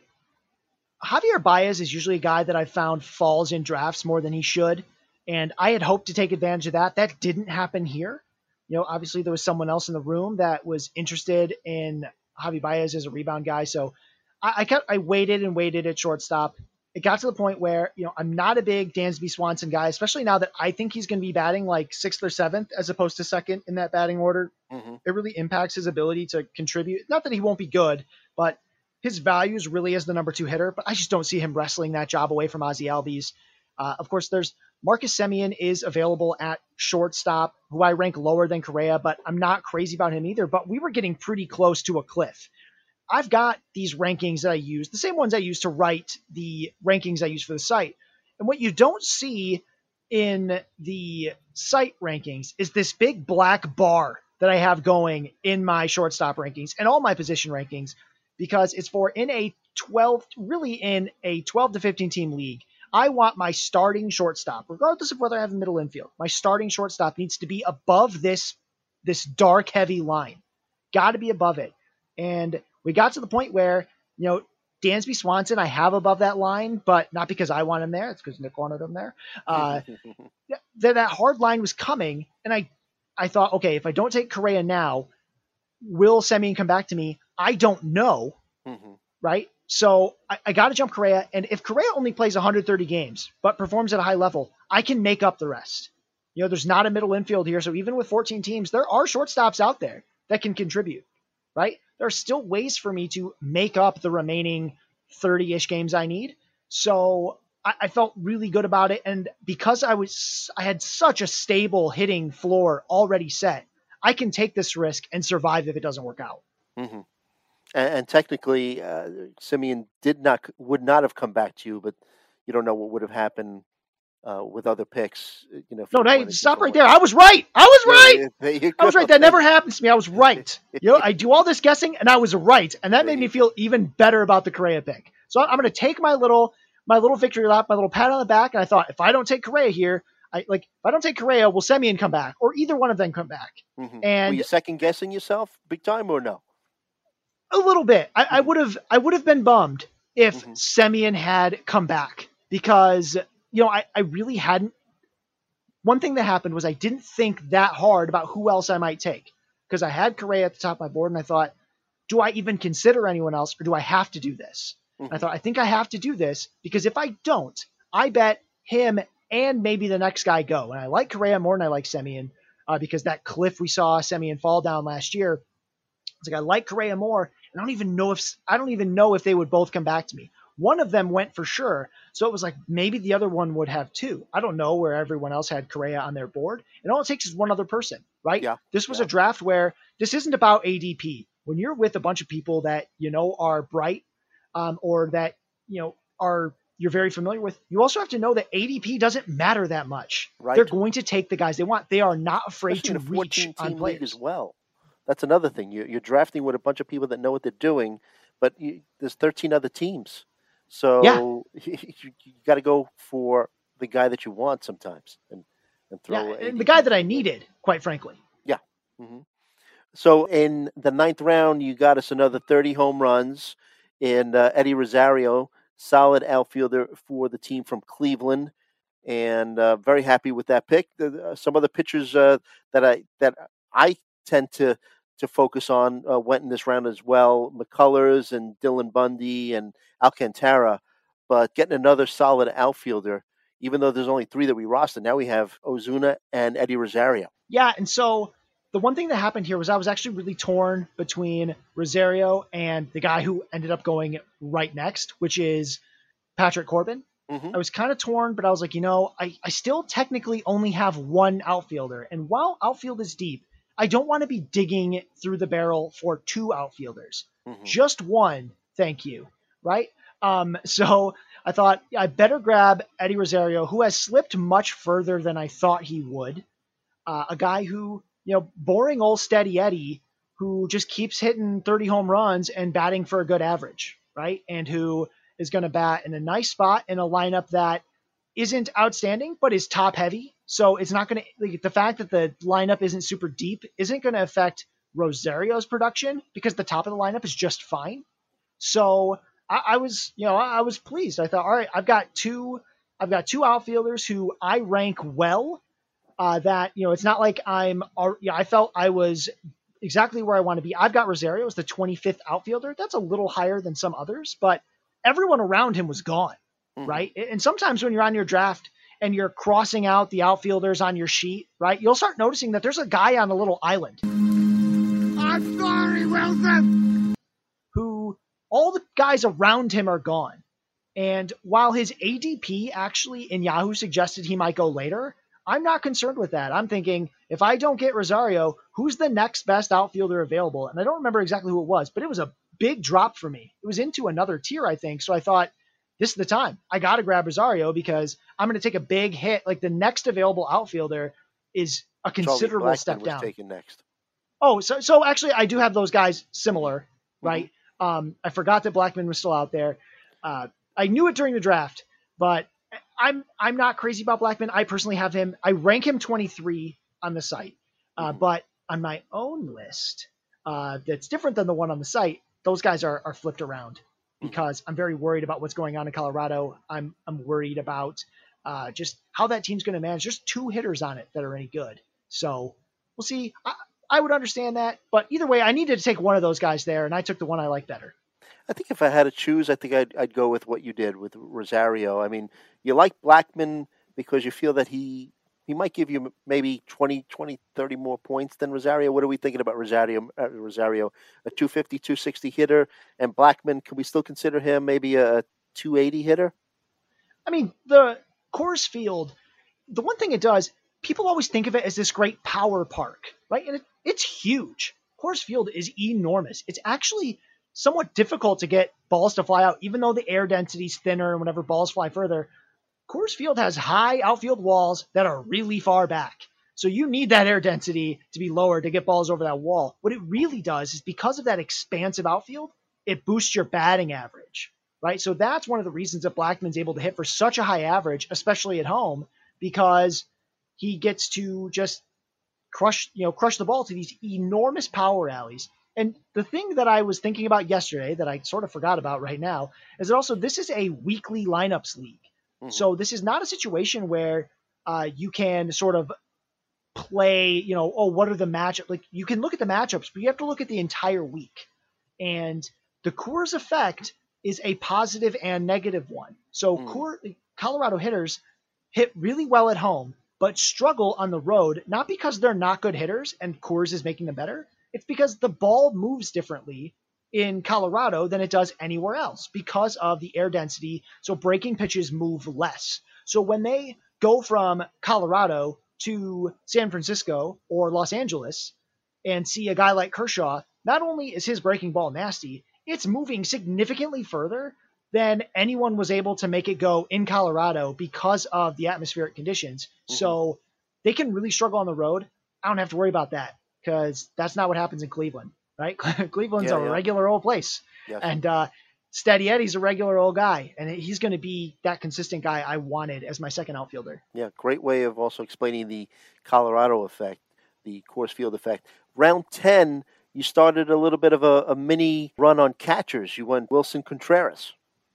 Javier Baez is usually a guy that I found falls in drafts more than he should, and I had hoped to take advantage of that. That didn't happen here. Obviously there was someone else in the room that was interested in Javi Baez as a rebound guy, so I waited and waited at shortstop. It got to the point where, I'm not a big Dansby Swanson guy, especially now that I think he's going to be batting like 6th or 7th as opposed to 2nd in that batting order. It really impacts his ability to contribute. Not that he won't be good, but his value is really as the number 2 hitter, but I just don't see him wrestling that job away from Ozzie Albies. Of course, there's Marcus Semien is available at shortstop, who I rank lower than Correa, but I'm not crazy about him either. But we were getting pretty close to a cliff. I've got these rankings that I use, the same ones I use to write the rankings I use for the site. And what you don't see in the site rankings is this big black bar that I have going in my shortstop rankings and all my position rankings, because it's in a 12 to 15 team league. I want my starting shortstop, regardless of whether I have a middle infield, my starting shortstop needs to be above this dark, heavy line. Got to be above it. And we got to the point where, Dansby Swanson, I have above that line, but not because I want him there. It's because Nick wanted him there. That hard line was coming, and I thought, okay, if I don't take Correa now, will Semien come back to me? I don't know, right? So I got to jump Correa, and if Correa only plays 130 games but performs at a high level, I can make up the rest. There's not a middle infield here, so even with 14 teams, there are shortstops out there that can contribute, right? There are still ways for me to make up the remaining 30-ish games I need. So I felt really good about it. And because I had such a stable hitting floor already set, I can take this risk and survive if it doesn't work out. Mm-hmm. And technically, Semien would not have come back to you, but you don't know what would have happened with other picks. If No, you hey, went a stop right different there. way. I was right. I was right. There you I was go. right. That never happens to me. I was right. I do all this guessing, and I was right, and that There made me you feel even better about the Correa pick. So I'm going to take my little victory lap, my little pat on the back, and I thought if I don't take Correa here, if I don't take Correa, will Semien come back, or either one of them come back? Mm-hmm. Were And you second guessing yourself big time or no? a little bit. I would have been bummed if Mm-hmm. Semien had come back because I really hadn't. One thing that happened was I didn't think that hard about who else I might take because I had Correa at the top of my board and I thought, do I even consider anyone else or do I have to do this? Mm-hmm. I thought, I think I have to do this because if I don't, I bet him and maybe the next guy go. And I like Correa more than I like Semien because that cliff we saw Semien fall down last year. It's like I like Correa more. And I don't even know if they would both come back to me. One of them went for sure. So it was like maybe the other one would have two. I don't know where everyone else had Correa on their board. And all it takes is one other person, right? Yeah. This was a draft where this isn't about ADP. When you're with a bunch of people that are bright or that you're very familiar with, you also have to know that ADP doesn't matter that much. Right. They're going to take the guys they want. They are not afraid Especially to in a reach 14-team on league players as well. That's another thing. You're drafting with a bunch of people that know what they're doing, but there's 13 other teams. So you got to go for the guy that you want sometimes and throw and the guy that I needed, quite frankly. Yeah. Mm-hmm. So in the 9th round, you got us another 30 home runs in Eddie Rosario, solid outfielder for the team from Cleveland, and very happy with that pick. Some other pitchers that I tend to focus on went in this round as well: McCullers and Dylan Bundy and Alcantara. But getting another solid outfielder, even though there's only 3 that we rostered, now we have Ozuna and Eddie Rosario. Yeah, and so the one thing that happened here was I was actually really torn between Rosario and the guy who ended up going right next, which is Patrick Corbin. Mm-hmm. I was kind of torn, but I was like, I still technically only have one outfielder. And while outfield is deep, I don't want to be digging through the barrel for 2 outfielders. Mm-hmm. Just one, thank you, right? So I thought I better grab Eddie Rosario, who has slipped much further than I thought he would. A guy who, boring old steady Eddie, who just keeps hitting 30 home runs and batting for a good average, right? And who is going to bat in a nice spot in a lineup that isn't outstanding, but is top heavy. So it's not going to, the fact that the lineup isn't super deep isn't going to affect Rosario's production because the top of the lineup is just fine. So I was pleased. I thought, all right, I've got two outfielders who I rank well. That it's not like I felt I was exactly where I want to be. I've got Rosario as the 25th outfielder. That's a little higher than some others, but everyone around him was gone, right? And sometimes when you're on your draft and you're crossing out the outfielders on your sheet, right, you'll start noticing that there's a guy on a little island. I'm sorry, Wilson. Who all the guys around him are gone. And while his ADP actually in Yahoo suggested he might go later, I'm not concerned with that. I'm thinking if I don't get Rosario, who's the next best outfielder available? And I don't remember exactly who it was, but it was a big drop for me. It was into another tier, I think. So I thought, this is the time. I got to grab Rosario because I'm going to take a big hit. Like the next available outfielder is a considerable step down. Taken next. Oh, so actually I do have those guys similar, right? I forgot that Blackmon was still out there. I knew it during the draft, but I'm not crazy about Blackmon. I personally have him. I rank him 23 on the site, but on my own list, that's different than the one on the site. Those guys are flipped around because I'm very worried about what's going on in Colorado. I'm worried about just how that team's going to manage. There's 2 hitters on it that are any good, so we'll see. I would understand that, but either way, I needed to take one of those guys there, and I took the one I like better. I think if I had to choose, I think I'd go with what you did with Rosario. I mean, you like Blackmon because you feel that he might give you maybe 20, 30 more points than Rosario. What are we thinking about Rosario, a 250, 260 hitter, and Blackmon, can we still consider him maybe a 280 hitter? I mean, the Coors Field, the one thing it does, people always think of it as this great power park, right? And it's huge. Coors Field is enormous. It's actually somewhat difficult to get balls to fly out, even though the air density is thinner and whenever balls fly further. Coors Field has high outfield walls that are really far back. So you need that air density to be lower to get balls over that wall. What it really does is because of that expansive outfield, it boosts your batting average, right? So that's one of the reasons that Blackmon's able to hit for such a high average, especially at home, because he gets to just crush the ball to these enormous power alleys. And the thing that I was thinking about yesterday that I sort of forgot about right now is that also this is a weekly lineups league. Mm-hmm. So this is not a situation where you can sort of play, what are the matchups? Like you can look at the matchups, but you have to look at the entire week. And the Coors effect is a positive and negative one. So Colorado hitters hit really well at home, but struggle on the road, not because they're not good hitters and Coors is making them better. It's because the ball moves differently in Colorado than it does anywhere else because of the air density. So breaking pitches move less. So when they go from Colorado to San Francisco or Los Angeles and see a guy like Kershaw, not only is his breaking ball nasty, it's moving significantly further than anyone was able to make it go in Colorado because of the atmospheric conditions. Mm-hmm. So they can really struggle on the road. I don't have to worry about that because that's not what happens in Cleveland, right? Cleveland's a regular old place. Yes. And Steady Eddie's a regular old guy, and he's going to be that consistent guy I wanted as my second outfielder. Yeah, great way of also explaining the Colorado effect, the Coors Field effect. Round 10, you started a little bit of a mini run on catchers. You went Wilson Contreras.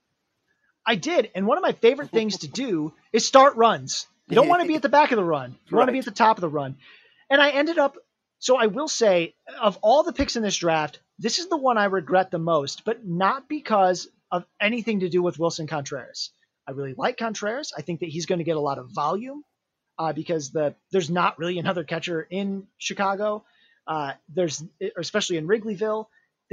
I did, and one of my favorite things to do is start runs. You don't want to be at the back of the run. You want to be at the top of the run. And I ended up, so I will say, of all the picks in this draft, this is the one I regret the most, but not because of anything to do with Wilson Contreras. I really like Contreras. I think that he's going to get a lot of volume because there's not really another catcher in Chicago. Especially in Wrigleyville.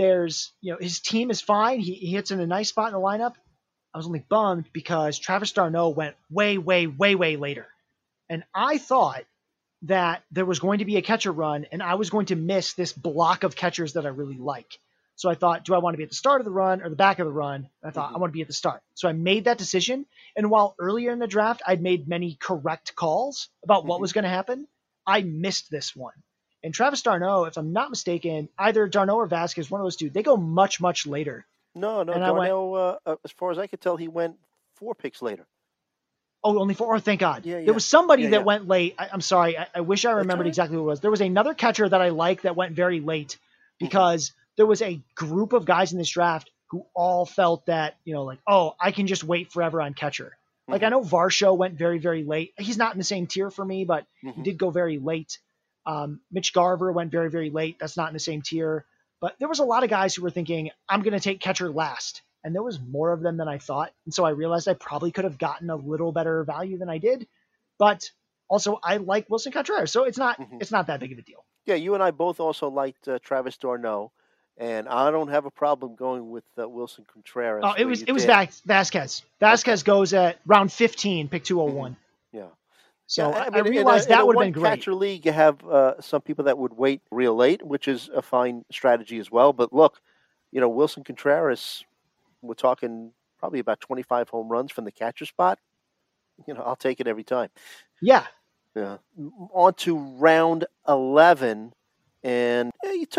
His team is fine. He hits in a nice spot in the lineup. I was only bummed because Travis d'Arnaud went way, way, way, way later. And I thought that there was going to be a catcher run and I was going to miss this block of catchers that I really like. So I thought, do I want to be at the start of the run or the back of the run? And I thought, I want to be at the start. So I made that decision. And while earlier in the draft, I'd made many correct calls about what was going to happen, I missed this one. And Travis d'Arnaud, if I'm not mistaken, either d'Arnaud or Vasquez, one of those two, they go much, much later. No, d'Arnaud, as far as I could tell, he went 4 picks later. Oh, only 4? Oh, thank God. Yeah. There was somebody that went late. I'm sorry. I wish I remembered exactly who it was. There was another catcher that I like that went very late because there was a group of guys in this draft who all felt that, I can just wait forever on catcher. Like I know Varsho went very, very late. He's not in the same tier for me, but he did go very late. Mitch Garver went very, very late. That's not in the same tier. But there was a lot of guys who were thinking, I'm going to take catcher last. And there was more of them than I thought. And so I realized I probably could have gotten a little better value than I did. But also, I like Wilson Contreras. So it's not that big of a deal. Yeah, you and I both also liked Travis d'Arnaud. And I don't have a problem going with Wilson Contreras. Oh, it was Vasquez. Vasquez goes at round 15, pick 201. Yeah. So I realized that would have been great. In a catcher league, you have some people that would wait real late, which is a fine strategy as well. But look, Wilson Contreras, we're talking probably about 25 home runs from the catcher spot. I'll take it every time. Yeah. Yeah. On to round 11, and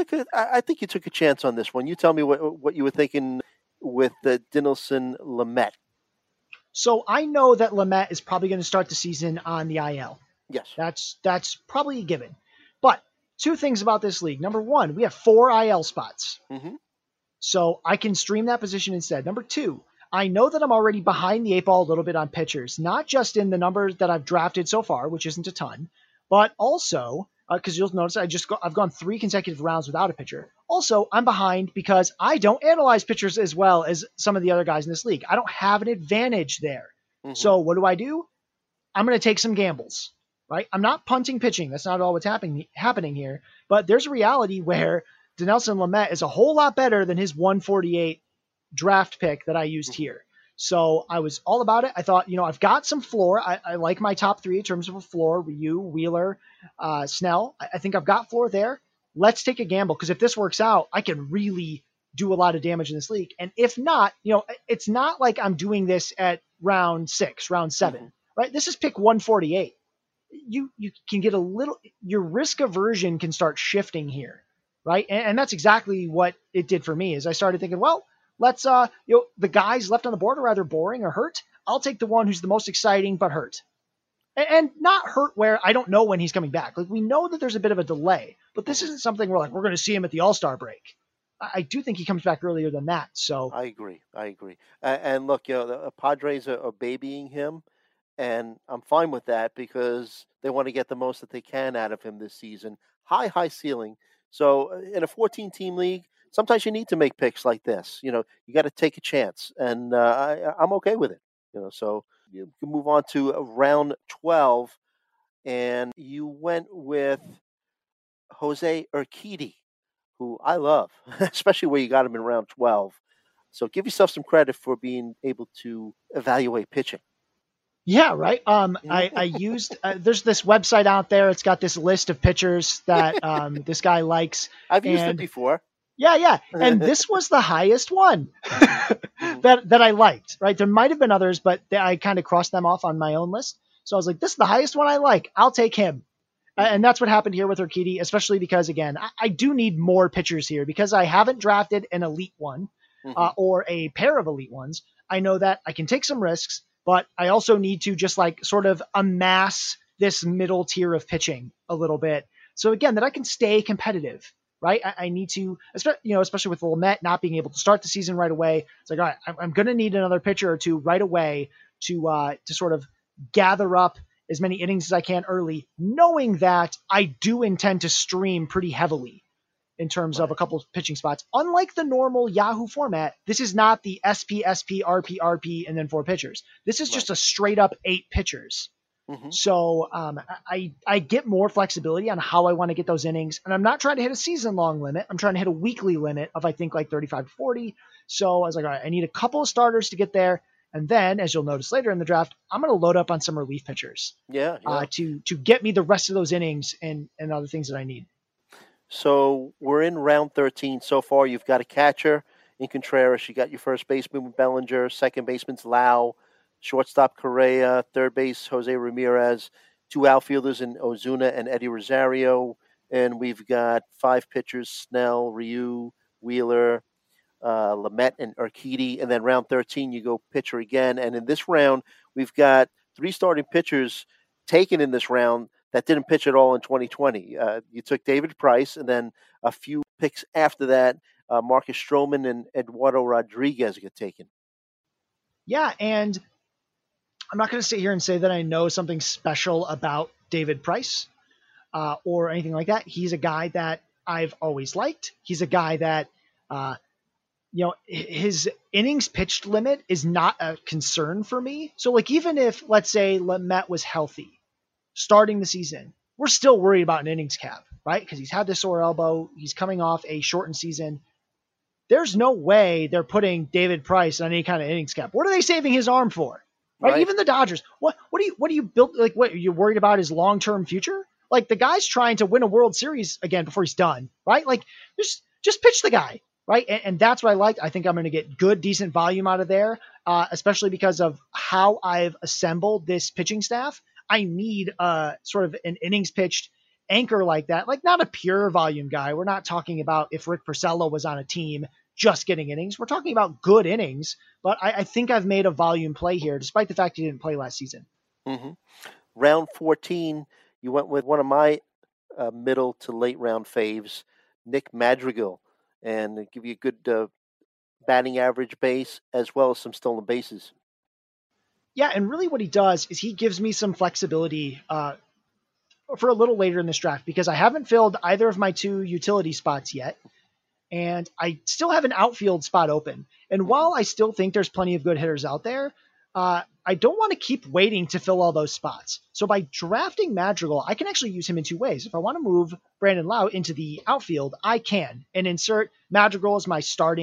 I think you took a chance on this one. You tell me what you were thinking with Dinelson Lamet. So I know that Lamet is probably going to start the season on the IL. Yes. That's probably a given. But 2 things about this league. Number 1, we have 4 IL spots. Mm-hmm. So I can stream that position instead. Number 2, I know that I'm already behind the 8 ball a little bit on pitchers, not just in the numbers that I've drafted so far, which isn't a ton, but also because you'll notice I've gone 3 consecutive rounds without a pitcher. Also, I'm behind because I don't analyze pitchers as well as some of the other guys in this league. I don't have an advantage there. Mm-hmm. So what do? I'm going to take some gambles, right? I'm not punting pitching. That's not all what's happening here. But there's a reality where Dinelson Lamet is a whole lot better than his 148 draft pick that I used here. So I was all about it. I thought, I've got some floor. I like my top three in terms of a floor: Ryu, Wheeler, Snell. I think I've got floor there. Let's take a gamble, because if this works out, I can really do a lot of damage in this league. And if not, it's not like I'm doing this at round 6, round 7, right? This is pick 148. You can get a little, your risk aversion can start shifting here, right? And that's exactly what it did for me. Is I started thinking, well, let's the guys left on the board are either boring or hurt. I'll take the one who's the most exciting but hurt. And not hurt where I don't know when he's coming back. Like, we know that there's a bit of a delay, but this isn't something we're going to see him at the All-Star break. I do think he comes back earlier than that. So I agree. And look, the Padres are babying him, and I'm fine with that because they want to get the most that they can out of him this season. High ceiling. So in a 14-team league, sometimes you need to make picks like this. You got to take a chance, and I'm okay with it. So you can move on to round 12, and you went with Jose Urquidy, who I love, especially where you got him in round 12. So give yourself some credit for being able to evaluate pitching. Yeah, right. I used there's this website out there. It's got this list of pitchers that this guy likes. I've used it before. Yeah. And this was the highest one that I liked, right? There might have been others, but I kind of crossed them off on my own list. So I was like, this is the highest one I like. I'll take him. And that's what happened here with Urquidy, especially because, again, I do need more pitchers here because I haven't drafted an elite one or a pair of elite ones. I know that I can take some risks, but I also need to just sort of amass this middle tier of pitching a little bit. So again, that I can stay competitive, right? I need to, especially with Lamet not being able to start the season right away. It's like, all right, I'm going to need another pitcher or two right away to sort of gather up as many innings as I can early, knowing that I do intend to stream pretty heavily in terms of a couple of pitching spots. Unlike the normal Yahoo format, this is not the SP, RP, and then 4 pitchers. This is just a straight up 8 pitchers. So I get more flexibility on how I want to get those innings. And I'm not trying to hit a season long limit. I'm trying to hit a weekly limit of, I think, 35 to 40. So I was like, all right, I need a couple of starters to get there. And then, as you'll notice later in the draft, I'm going to load up on some relief pitchers to get me the rest of those innings and other things that I need. So we're in round 13 so far. You've got a catcher in Contreras. You got your first baseman with Bellinger, second baseman's Lau, shortstop Correa, third base Jose Ramirez, 2 outfielders in Ozuna and Eddie Rosario, and we've got 5 pitchers: Snell, Ryu, Wheeler, Lamet, and Urquidy. And then round 13, you go pitcher again. And in this round, we've got 3 starting pitchers taken in this round that didn't pitch at all in 2020. You took David Price, and then a few picks after that, Marcus Stroman and Eduardo Rodriguez get taken. Yeah, and I'm not going to sit here and say that I know something special about David Price or anything like that. He's a guy that I've always liked. He's a guy that his innings pitched limit is not a concern for me. So even if, let's say, Lamet was healthy starting the season, we're still worried about an innings cap, right? Because he's had this sore elbow. He's coming off a shortened season. There's no way they're putting David Price on any kind of innings cap. What are they saving his arm for? Right? Even the Dodgers. What do you build? What, you're worried about his long-term future? The guy's trying to win a World Series again before he's done, right? Just pitch the guy. Right. And that's what I liked. I think I'm going to get good, decent volume out of there, especially because of how I've assembled this pitching staff. I need sort of an innings pitched anchor like that, not a pure volume guy. We're not talking about if Rick Porcello was on a team just getting innings. We're talking about good innings. But I think I've made a volume play here, despite the fact he didn't play last season. Round 14, you went with one of my middle to late round faves, Nick Madrigal. And give you a good batting average base as well as some stolen bases. Yeah, and really what he does is he gives me some flexibility for a little later in this draft because I haven't filled either of my 2 utility spots yet, and I still have an outfield spot open. And while I still think there's plenty of good hitters out there, I don't want to keep waiting to fill all those spots. So by drafting Madrigal, I can actually use him in 2 ways. If I want to move Brandon Lau into the outfield, I can, and insert Madrigal as my starting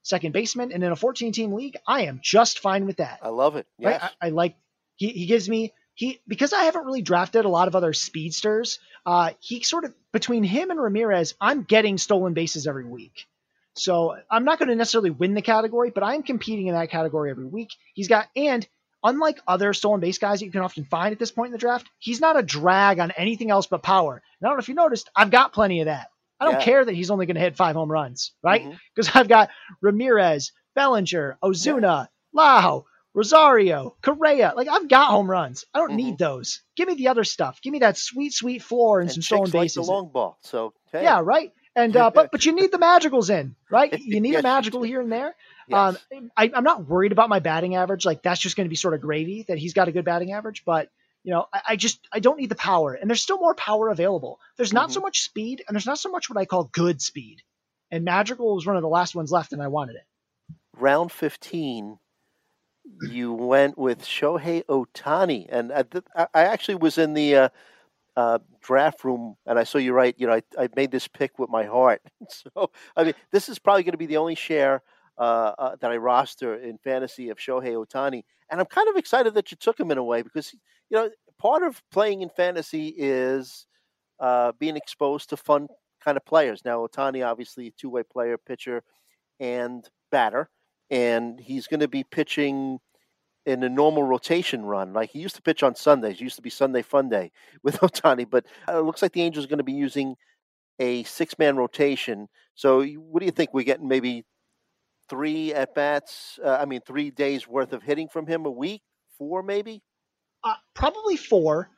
second baseman. And in a 14-team league, I am just fine with that. I love it. Yes. Right? I like he gives me because I haven't really drafted a lot of other speedsters. He sort of between him and Ramirez, I'm getting stolen bases every week. So I'm not going to necessarily win the category, but I'm competing in that category every week. And unlike other stolen base guys that you can often find at this point in the draft, he's not a drag on anything else but power. And I don't know if you noticed, I've got plenty of that. I don't care that he's only going to hit 5 home runs, right? Because I've got Ramirez, Bellinger, Ozuna, Lau, Rosario, Correa. Like, I've got home runs. I don't need those. Give me the other stuff. Give me that sweet, sweet floor and some stolen bases. Like the long ball. So hey. Yeah, right. And but you need the magicals in, right? You need a magical here and there. Yes. I'm not worried about my batting average. Like, that's just going to be sort of gravy that he's got a good batting average. But I don't need the power. And there's still more power available. There's not so much speed, and there's not so much what I call good speed. And magical was one of the last ones left, and I wanted it. Round 15, you went with Shohei Ohtani, and I actually was in the draft room, and I saw you write. I made this pick with my heart. So I mean, this is probably going to be the only share that I roster in fantasy of Shohei Ohtani, and I'm kind of excited that you took him in a way because part of playing in fantasy is being exposed to fun kind of players. Now Ohtani, obviously, a two-way player, pitcher, and batter, and he's going to be pitching in a normal rotation run. Like he used to pitch on Sundays. It used to be Sunday Fun Day with Ohtani, but it looks like the Angels are going to be using a 6-man rotation. So what do you think? We're getting maybe 3 at-bats, 3 days worth of hitting from him a week? 4 maybe? Probably 4.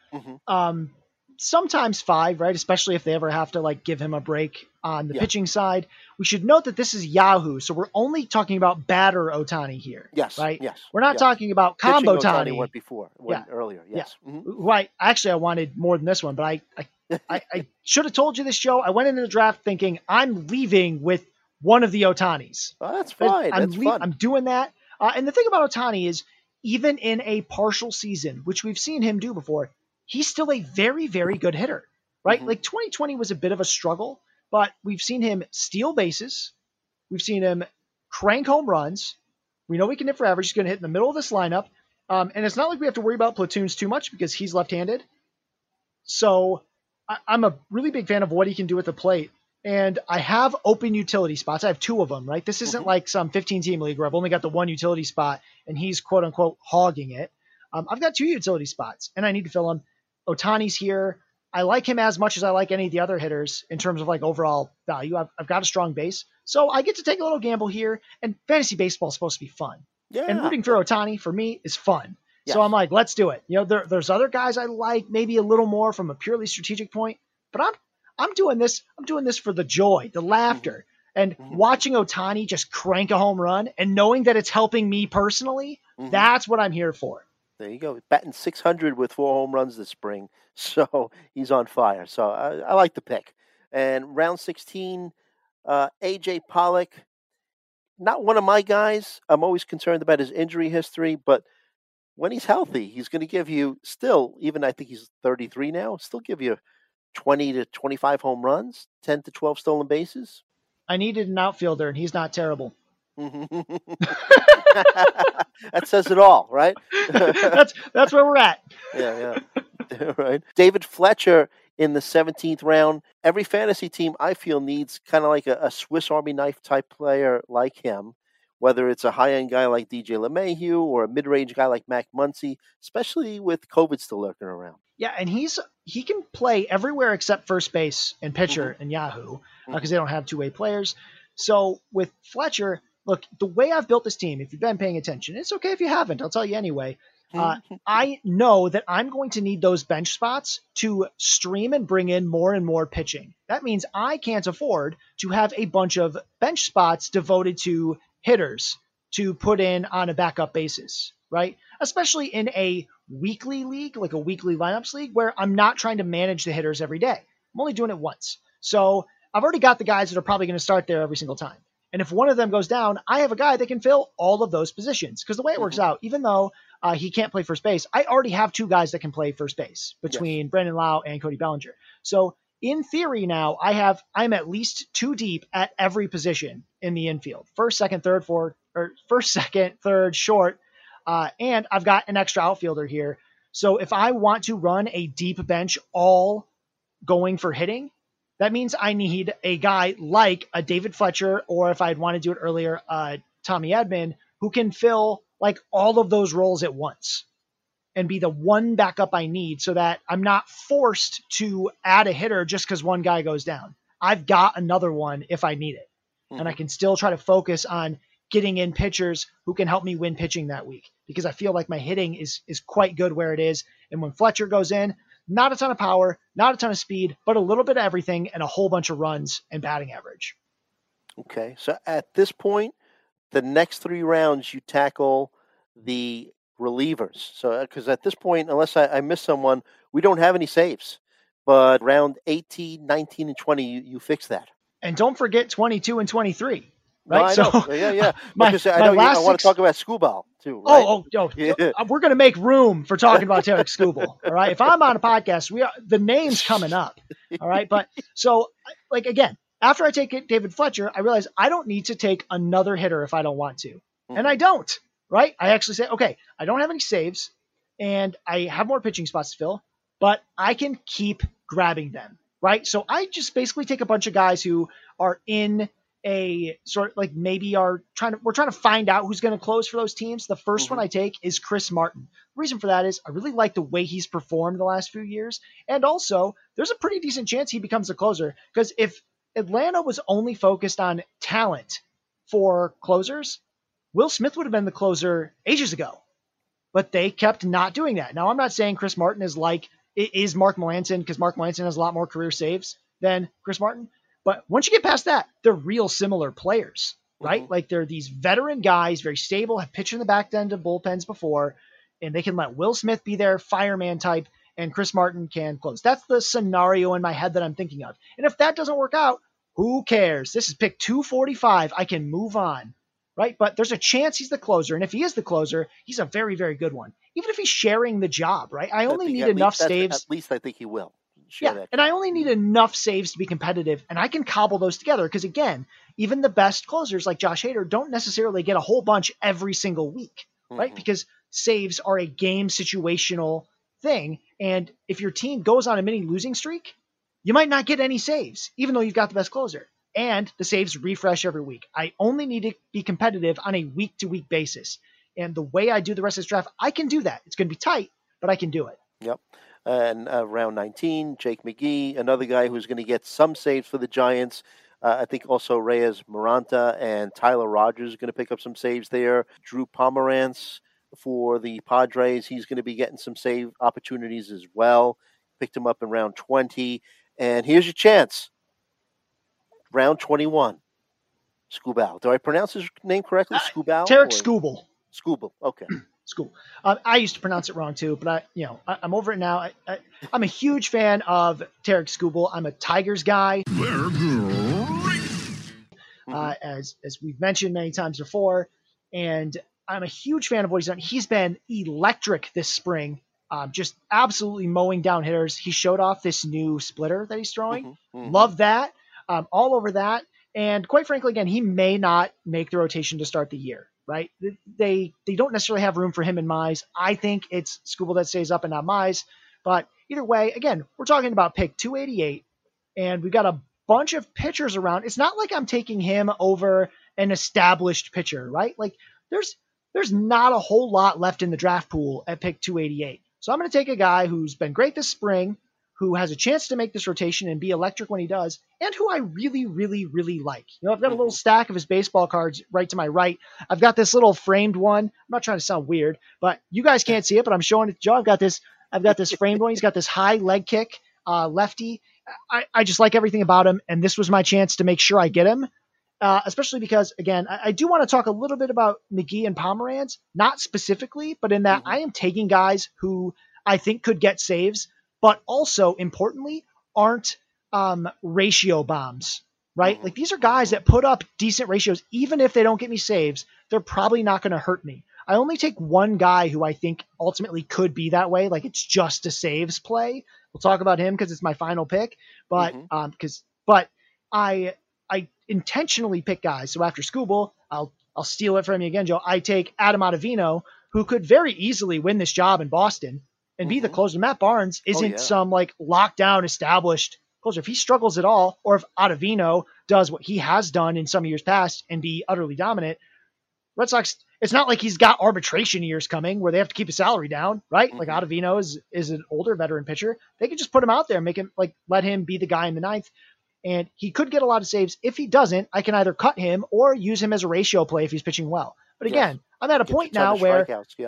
Sometimes 5, right? Especially if they ever have to give him a break on the pitching side. We should note that this is Yahoo, so we're only talking about batter Ohtani here. Yes. Right? Yes. We're not talking about combo Ohtani. Went earlier. Yes. Yeah. Right. Actually, I wanted more than this one, but I should have told you this, Joe. I went into the draft thinking I'm leaving with one of the Otanis. Oh, that's fine. I'm doing that. And the thing about Ohtani is, even in a partial season, which we've seen him do before, he's still a very, very good hitter, right? Like 2020 was a bit of a struggle, but we've seen him steal bases. We've seen him crank home runs. We know he can hit for average. He's going to hit in the middle of this lineup. And it's not like we have to worry about platoons too much because he's left-handed. So I'm a really big fan of what he can do at the plate. And I have open utility spots. I have 2 of them, right? This isn't like some 15-team league where I've only got the 1 utility spot and he's quote-unquote hogging it. I've got 2 utility spots and I need to fill them. Ohtani's here. I like him as much as I like any of the other hitters in terms of overall value. I've got a strong base. So I get to take a little gamble here. And fantasy baseball is supposed to be fun. Yeah. And rooting for Ohtani, for me, is fun. Yes. So I'm like, let's do it. There's other guys I like maybe a little more from a purely strategic point. But I'm doing this. I'm doing this for the joy, the laughter, and watching Ohtani just crank a home run and knowing that it's helping me personally. That's what I'm here for. There you go. Batting 600 with 4 home runs this spring. So he's on fire. So I like the pick. And round 16, A.J. Pollock, not one of my guys. I'm always concerned about his injury history, but when he's healthy, he's going to give you still, even I think he's 33 now, still give you 20 to 25 home runs, 10 to 12 stolen bases. I needed an outfielder, and he's not terrible. That says it all, right? that's where we're at. Yeah. Right. David Fletcher in the 17th round. Every fantasy team, I feel, needs kind of like a Swiss Army knife type player like him, whether it's a high-end guy like DJ LeMahieu or a mid-range guy like Mac Muncy, especially with COVID still lurking around. Yeah, and he can play everywhere except first base and pitcher and Yahoo because they don't have 2-way players. So with Fletcher, look, the way I've built this team, if you've been paying attention, it's okay if you haven't, I'll tell you anyway. I know that I'm going to need those bench spots to stream and bring in more and more pitching. That means I can't afford to have a bunch of bench spots devoted to hitters to put in on a backup basis, right? Especially in a weekly league, like a weekly lineups league, where I'm not trying to manage the hitters every day. I'm only doing it once. So I've already got the guys that are probably going to start there every single time. And if one of them goes down, I have a guy that can fill all of those positions. Because the way it works out, even though he can't play first base, I already have 2 guys that can play first base between Brandon Lau and Cody Bellinger. So in theory now I'm at least 2 deep at every position in the infield. First, second, third, fourth, or first, second, third, short. And I've got an extra outfielder here. So if I want to run a deep bench all going for hitting, that means I need a guy like a David Fletcher, or if I'd want to do it earlier, Tommy Edman, who can fill like all of those roles at once and be the one backup I need, so that I'm not forced to add a hitter just because one guy goes down. I've got another one if I need it. Mm-hmm. And I can still try to focus on getting in pitchers who can help me win pitching that week, because I feel like my hitting is quite good where it is. And when Fletcher goes in, not a ton of power, not a ton of speed, but a little bit of everything and a whole bunch of runs and batting average. Okay, so at this point, the next 3 rounds you tackle the relievers. So, because at this point, unless I miss someone, we don't have any saves. But round 18, 19, and 20, you fix that. And don't forget 22 and 23. Right? No, I know. So, yeah. I want to talk about Skubal too. Right? Yeah. We're going to make room for talking about Tarik Skubal. All right. If I'm on a podcast, the name's coming up. All right. But so, like, again, after I take David Fletcher, I realize I don't need to take another hitter if I don't want to. Mm-hmm. And I don't. Right. I actually say, okay, I don't have any saves and I have more pitching spots to fill, but I can keep grabbing them. Right. So I just basically take a bunch of guys who are in a sort of like maybe we're trying to find out who's going to close for those teams. The first one I take is Chris Martin. The reason for that is I really like the way he's performed the last few years. And also there's a pretty decent chance he becomes a closer, because if Atlanta was only focused on talent for closers, Will Smith would have been the closer ages ago, but they kept not doing that. Now, I'm not saying Chris Martin is Mark Melancon, because Mark Melancon has a lot more career saves than Chris Martin. But once you get past that, they're real similar players, right? Mm-hmm. Like they're these veteran guys, very stable, have pitched in the back end of bullpens before, and they can let Will Smith be their fireman type, and Chris Martin can close. That's the scenario in my head that I'm thinking of. And if that doesn't work out, who cares? This is pick 245. I can move on, right? But there's a chance he's the closer, and if he is the closer, he's a very, very good one. Even if he's sharing the job, right? I only need enough saves. At least I think he will. And I only need enough saves to be competitive, and I can cobble those together, because, again, even the best closers like Josh Hader don't necessarily get a whole bunch every single week, right? Because saves are a game situational thing, and if your team goes on a mini losing streak, you might not get any saves, even though you've got the best closer. And the saves refresh every week. I only need to be competitive on a week-to-week basis. And the way I do the rest of this draft, I can do that. It's going to be tight, but I can do it. Yep. And round 19, Jake McGee, another guy who's going to get some saves for the Giants. I think also Reyes Maranta and Tyler Rogers are going to pick up some saves there. Drew Pomeranz for the Padres, he's going to be getting some save opportunities as well. Picked him up in round 20. And here's your chance. Round 21, Skubal. Do I pronounce his name correctly? Skubal? Tarik Skubal. Skubal, okay. School. I used to pronounce it wrong too, but I'm over it now. I'm a huge fan of Tarik Skubal. I'm a Tigers guy. As we've mentioned many times before, and I'm a huge fan of what he's done. He's been electric this spring, just absolutely mowing down hitters. He showed off this new splitter that he's throwing. Love that. All over that. And quite frankly, again, he may not make the rotation to start the year. Right? They don't necessarily have room for him and Mize. I think it's Skubal that stays up and not Mize. But either way, again, we're talking about pick 288, and we've got a bunch of pitchers around. It's not like I'm taking him over an established pitcher, right? Like there's not a whole lot left in the draft pool at pick 288. So I'm going to take a guy who's been great this spring, who has a chance to make this rotation and be electric when he does, and who I really, really, really like. I've got a little stack of his baseball cards right to my right. I've got this little framed one. I'm not trying to sound weird, but you guys can't see it, but I'm showing it to Joe. I've got this framed one. He's got this high leg kick, lefty. I just like everything about him, and this was my chance to make sure I get him, especially because, again, I do want to talk a little bit about McGee and Pomeranz, not specifically, but in that I am taking guys who I think could get saves, but also, importantly, aren't ratio bombs, right? Like these are guys that put up decent ratios. Even if they don't get me saves, they're probably not going to hurt me. I only take one guy who I think ultimately could be that way. Like it's just a saves play. We'll talk about him because it's my final pick. But I intentionally pick guys. So after Skubal, I'll steal it from you again, Joe. I take Adam Ottavino, who could very easily win this job in Boston and be the closer. Matt Barnes isn't some like lockdown established closer. If he struggles at all, or if Ottavino does what he has done in some years past and be utterly dominant, Red Sox, it's not like he's got arbitration years coming where they have to keep his salary down, right? Like Ottavino is an older veteran pitcher. They could just put him out there, make him let him be the guy in the ninth. And he could get a lot of saves. If he doesn't, I can either cut him or use him as a ratio play if he's pitching well. But again, I'm at a point now where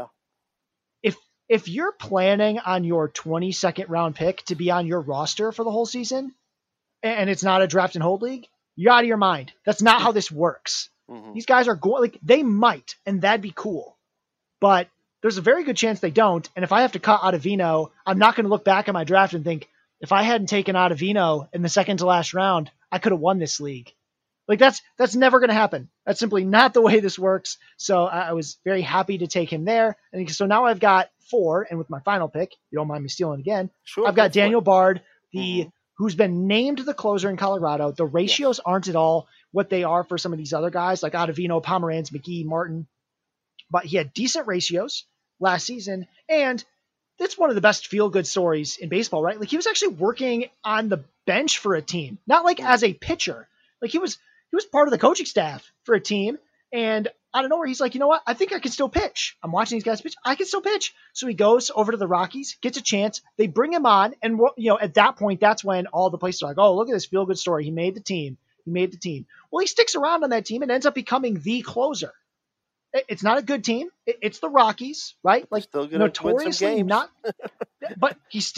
if you're planning on your 22nd round pick to be on your roster for the whole season, and it's not a draft and hold league, you're out of your mind. That's not how this works. These guys are going, they might, and that'd be cool. But there's a very good chance they don't. And if I have to cut Ottavino, I'm not going to look back at my draft and think, if I hadn't taken Ottavino in the second to last round, I could have won this league. Like that's never going to happen. That's simply not the way this works. So I was very happy to take him there. And so now I've got 4, and with my final pick, you don't mind me stealing again. Sure, I've got Daniel Bard, who's been named the closer in Colorado. The ratios aren't at all what they are for some of these other guys like Ottavino, Pomeranz, McGee, Martin. But he had decent ratios last season, and it's one of the best feel-good stories in baseball, right? Like he was actually working on the bench for a team, not like as a pitcher. Like he was part of the coaching staff for a team, and out of nowhere, he's like, you know what? I think I can still pitch. I'm watching these guys pitch. I can still pitch. So he goes over to the Rockies, gets a chance. They bring him on, and at that point, that's when all the places are like, oh, look at this feel-good story. He made the team. Well, he sticks around on that team and ends up becoming the closer. It's not a good team. It's the Rockies, right? Like notoriously not, but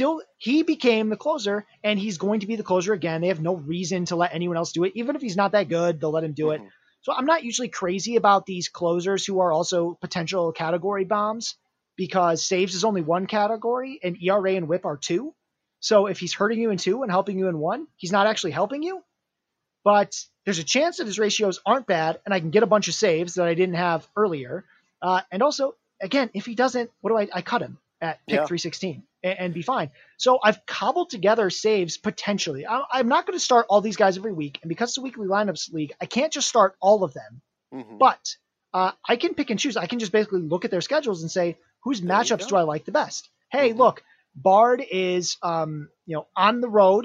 he became the closer, and he's going to be the closer again. They have no reason to let anyone else do it. Even if he's not that good, they'll let him do it. So I'm not usually crazy about these closers who are also potential category bombs, because saves is only one category and ERA and WHIP are 2. So if he's hurting you in 2 and helping you in 1, he's not actually helping you. But there's a chance that his ratios aren't bad, and I can get a bunch of saves that I didn't have earlier. And also, again, if he doesn't, what do I cut him at pick 316 and be fine. So I've cobbled together saves potentially. I'm not going to start all these guys every week, and because it's a weekly lineups league, I can't just start all of them. But I can pick and choose. I can just basically look at their schedules and say, whose matchups do I like the best? Hey, look, Bard is on the road,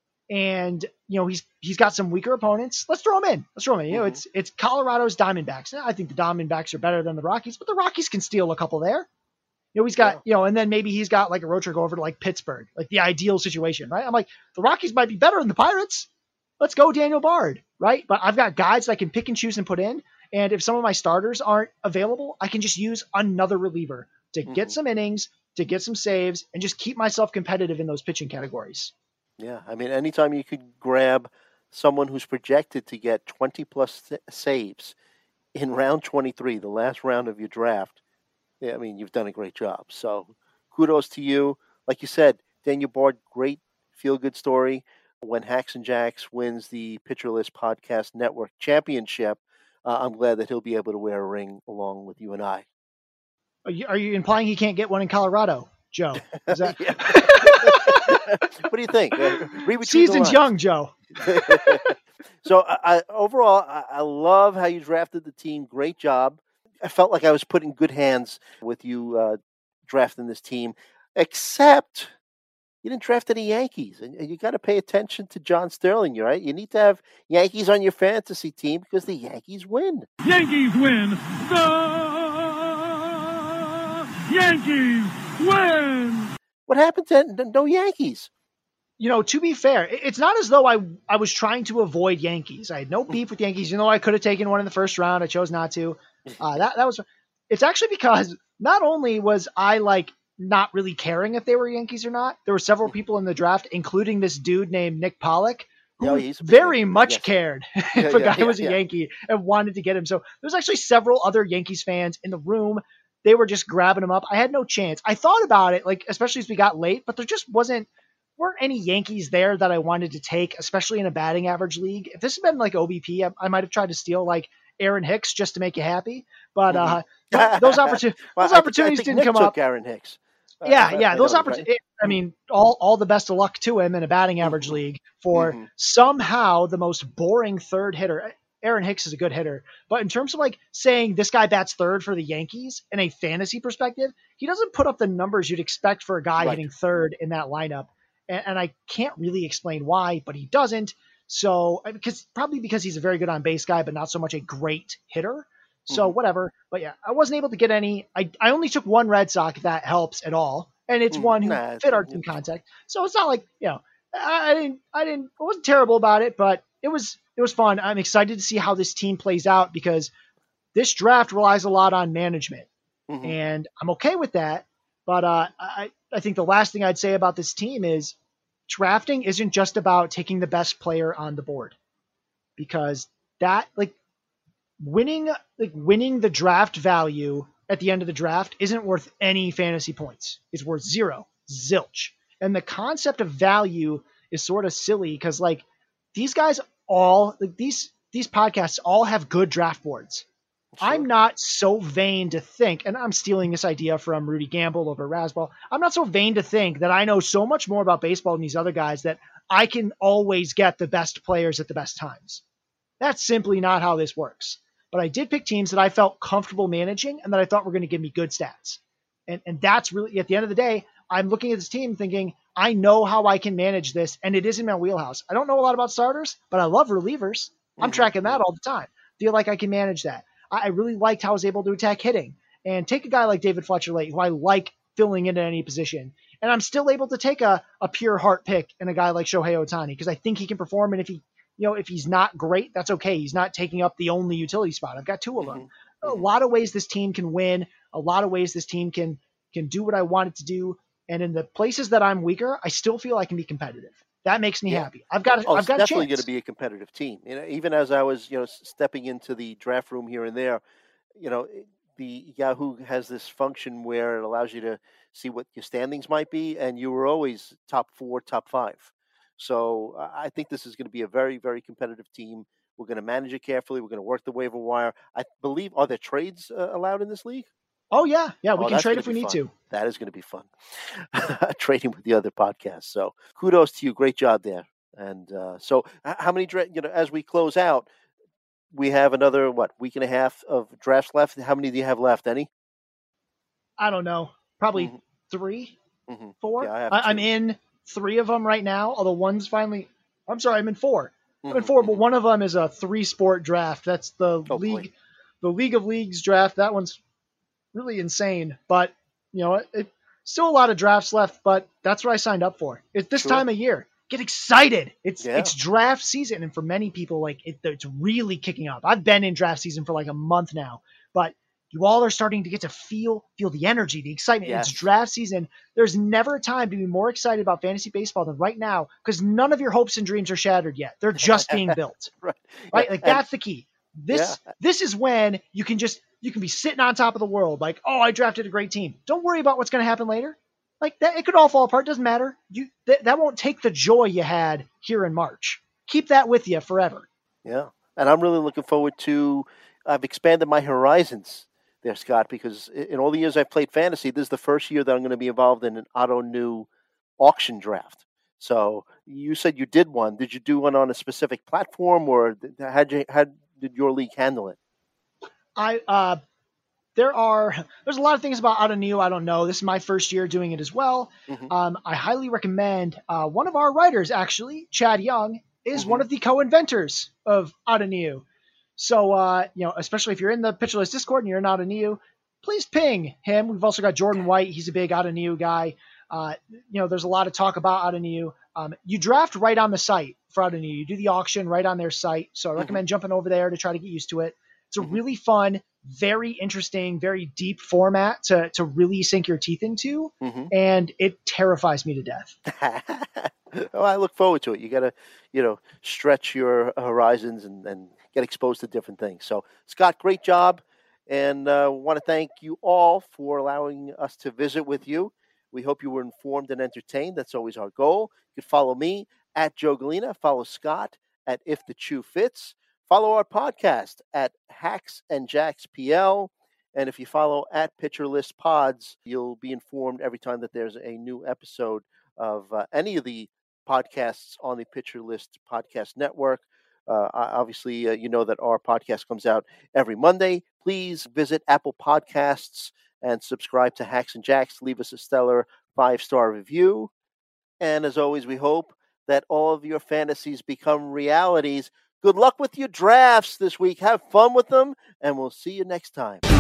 and he's got some weaker opponents. Let's throw him in. It's Colorado's Diamondbacks. I think the Diamondbacks are better than the Rockies, but the Rockies can steal a couple there. He's got and then maybe he's got like a road trip over to like Pittsburgh, like the ideal situation, right? I'm like, the Rockies might be better than the Pirates. Let's go Daniel Bard, right? But I've got guys that I can pick and choose and put in, and if some of my starters aren't available, I can just use another reliever to get some innings, to get some saves, and just keep myself competitive in those pitching categories. Yeah, I mean, anytime you could grab someone who's projected to get 20-plus saves in round 23, the last round of your draft, I mean, you've done a great job. So kudos to you. Like you said, Daniel Bard, great feel-good story. When Hacks and Jacks wins the Pitcher List Podcast Network Championship, I'm glad that he'll be able to wear a ring along with you and I. Are you implying he can't get one in Colorado, Joe? Is that... What do you think? Season's young, Joe. So overall, I love how you drafted the team. Great job. I felt like I was put in good hands with you drafting this team, except you didn't draft any Yankees. And you got to pay attention to John Sterling, right? You need to have Yankees on your fantasy team because the Yankees win. Yankees win. The Yankees win. What happened to no Yankees? To be fair, it's not as though I was trying to avoid Yankees. I had no beef with Yankees. I could have taken one in the first round. I chose not to. It's actually because not only was I not really caring if they were Yankees or not, there were several people in the draft, including this dude named Nick Pollock, who very much cared if a guy was a Yankee and wanted to get him. So there's actually several other Yankees fans in the room. They were just grabbing him up. I had no chance. I thought about it, especially as we got late, but there just weren't any Yankees there that I wanted to take, especially in a batting average league. If this had been OBP, I might have tried to steal Aaron Hicks just to make you happy. But those opportunities didn't come up. Aaron Hicks. Yeah. Those right? opportunities. I mean, all the best of luck to him in a batting average league for somehow the most boring third hitter. Aaron Hicks is a good hitter, but in terms of like saying this guy bats third for the Yankees in a fantasy perspective, he doesn't put up the numbers you'd expect for a guy hitting third in that lineup. And I can't really explain why, but he doesn't. So probably because he's a very good on base guy, but not so much a great hitter. So whatever. But yeah, I wasn't able to get any. I only took one Red Sox, if that helps at all. And it's one who fit our team contact. So it's not like, I wasn't terrible about it, but it was fun. I'm excited to see how this team plays out because this draft relies a lot on management. And I'm okay with that. But I think the last thing I'd say about this team is drafting isn't just about taking the best player on the board, because that winning the draft value at the end of the draft isn't worth any fantasy points. It's worth zero, zilch. And the concept of value is sort of silly because these guys all these podcasts all have good draft boards. Sure. I'm not so vain to think, and I'm stealing this idea from Rudy Gamble over Razzball. I'm not so vain to think that I know so much more about baseball than these other guys that I can always get the best players at the best times. That's simply not how this works. But I did pick teams that I felt comfortable managing and that I thought were going to give me good stats. And that's really, at the end of the day, I'm looking at this team thinking, I know how I can manage this, and it is in my wheelhouse. I don't know a lot about starters, but I love relievers. I'm tracking that all the time. Feel like I can manage that. I really liked how I was able to attack hitting and take a guy like David Fletcher-Late, who I like filling in at any position. And I'm still able to take a pure heart pick in a guy like Shohei Ohtani because I think he can perform. And if he's not great, that's okay. He's not taking up the only utility spot. I've got two of them. A lot of ways this team can win. A lot of ways this team can do what I want it to do. And in the places that I'm weaker, I still feel I can be competitive. That makes me happy. I've got it's a definitely chance. going to be a competitive team. Even as I was, stepping into the draft room here and there, the Yahoo has this function where it allows you to see what your standings might be, and you were always top 4, top 5. So I think this is going to be a very, very competitive team. We're going to manage it carefully. We're going to work the waiver wire. I believe, are there trades allowed in this league? Oh, yeah. Yeah, we can trade if we need to. That is going to be fun. Trading with the other podcasts. So kudos to you. Great job there. And so how many, as we close out, we have another, week and a half of drafts left. How many do you have left? Any? I don't know. Probably 3, 4. Yeah, I'm in 3 of them right now. Although one's I'm in 4. I'm in 4, but one of them is a 3-sport draft. That's the league, the League of Leagues draft. That one's really insane, but still a lot of drafts left, but that's what I signed up for. It's this time of year. Get excited. It's draft season. And for many people, it's really kicking up. I've been in draft season for a month now, but you all are starting to get to feel the energy, the excitement. Yes. It's draft season. There's never a time to be more excited about fantasy baseball than right now, because none of your hopes and dreams are shattered yet. They're just being built. Right? That's the key. This is when you can be sitting on top of the world. I drafted a great team. Don't worry about what's going to happen later. That, it could all fall apart. Doesn't matter. That won't take the joy you had here in March. Keep that with you forever. Yeah. And I'm really looking forward to, I've expanded my horizons there, Scott, because in all the years I've played fantasy, this is the first year that I'm going to be involved in an auto new auction draft. So you said you did one. Did you do one on a specific platform, or how did your league handle it? There's a lot of things about Auto I don't know. This is my first year doing it as well. I highly recommend one of our writers, actually, Chad Young, is one of the co-inventors of Auto. So, especially if you're in the Pitcher List Discord and you're in Auto, please ping him. We've also got Jordan White. He's a big Auto guy. There's a lot of talk about Auto. You draft right on the site for Auto. You do the auction right on their site. So I recommend jumping over there to try to get used to it. It's a really fun, very interesting, very deep format to really sink your teeth into, and it terrifies me to death. Well, I look forward to it. You got to, stretch your horizons and get exposed to different things. So, Scott, great job, and want to thank you all for allowing us to visit with you. We hope you were informed and entertained. That's always our goal. You can follow me at Joe Galena. Follow Scott at If the Chew Fits. Follow our podcast at Hacks and Jacks PL, And if you follow at Pitcher List Pods, you'll be informed every time that there's a new episode of any of the podcasts on the Pitcher List Podcast Network. Obviously, you know that our podcast comes out every Monday. Please visit Apple Podcasts and subscribe to Hacks and Jacks. Leave us a stellar 5-star review. And as always, we hope that all of your fantasies become realities. Good luck with your drafts this week. Have fun with them, and we'll see you next time.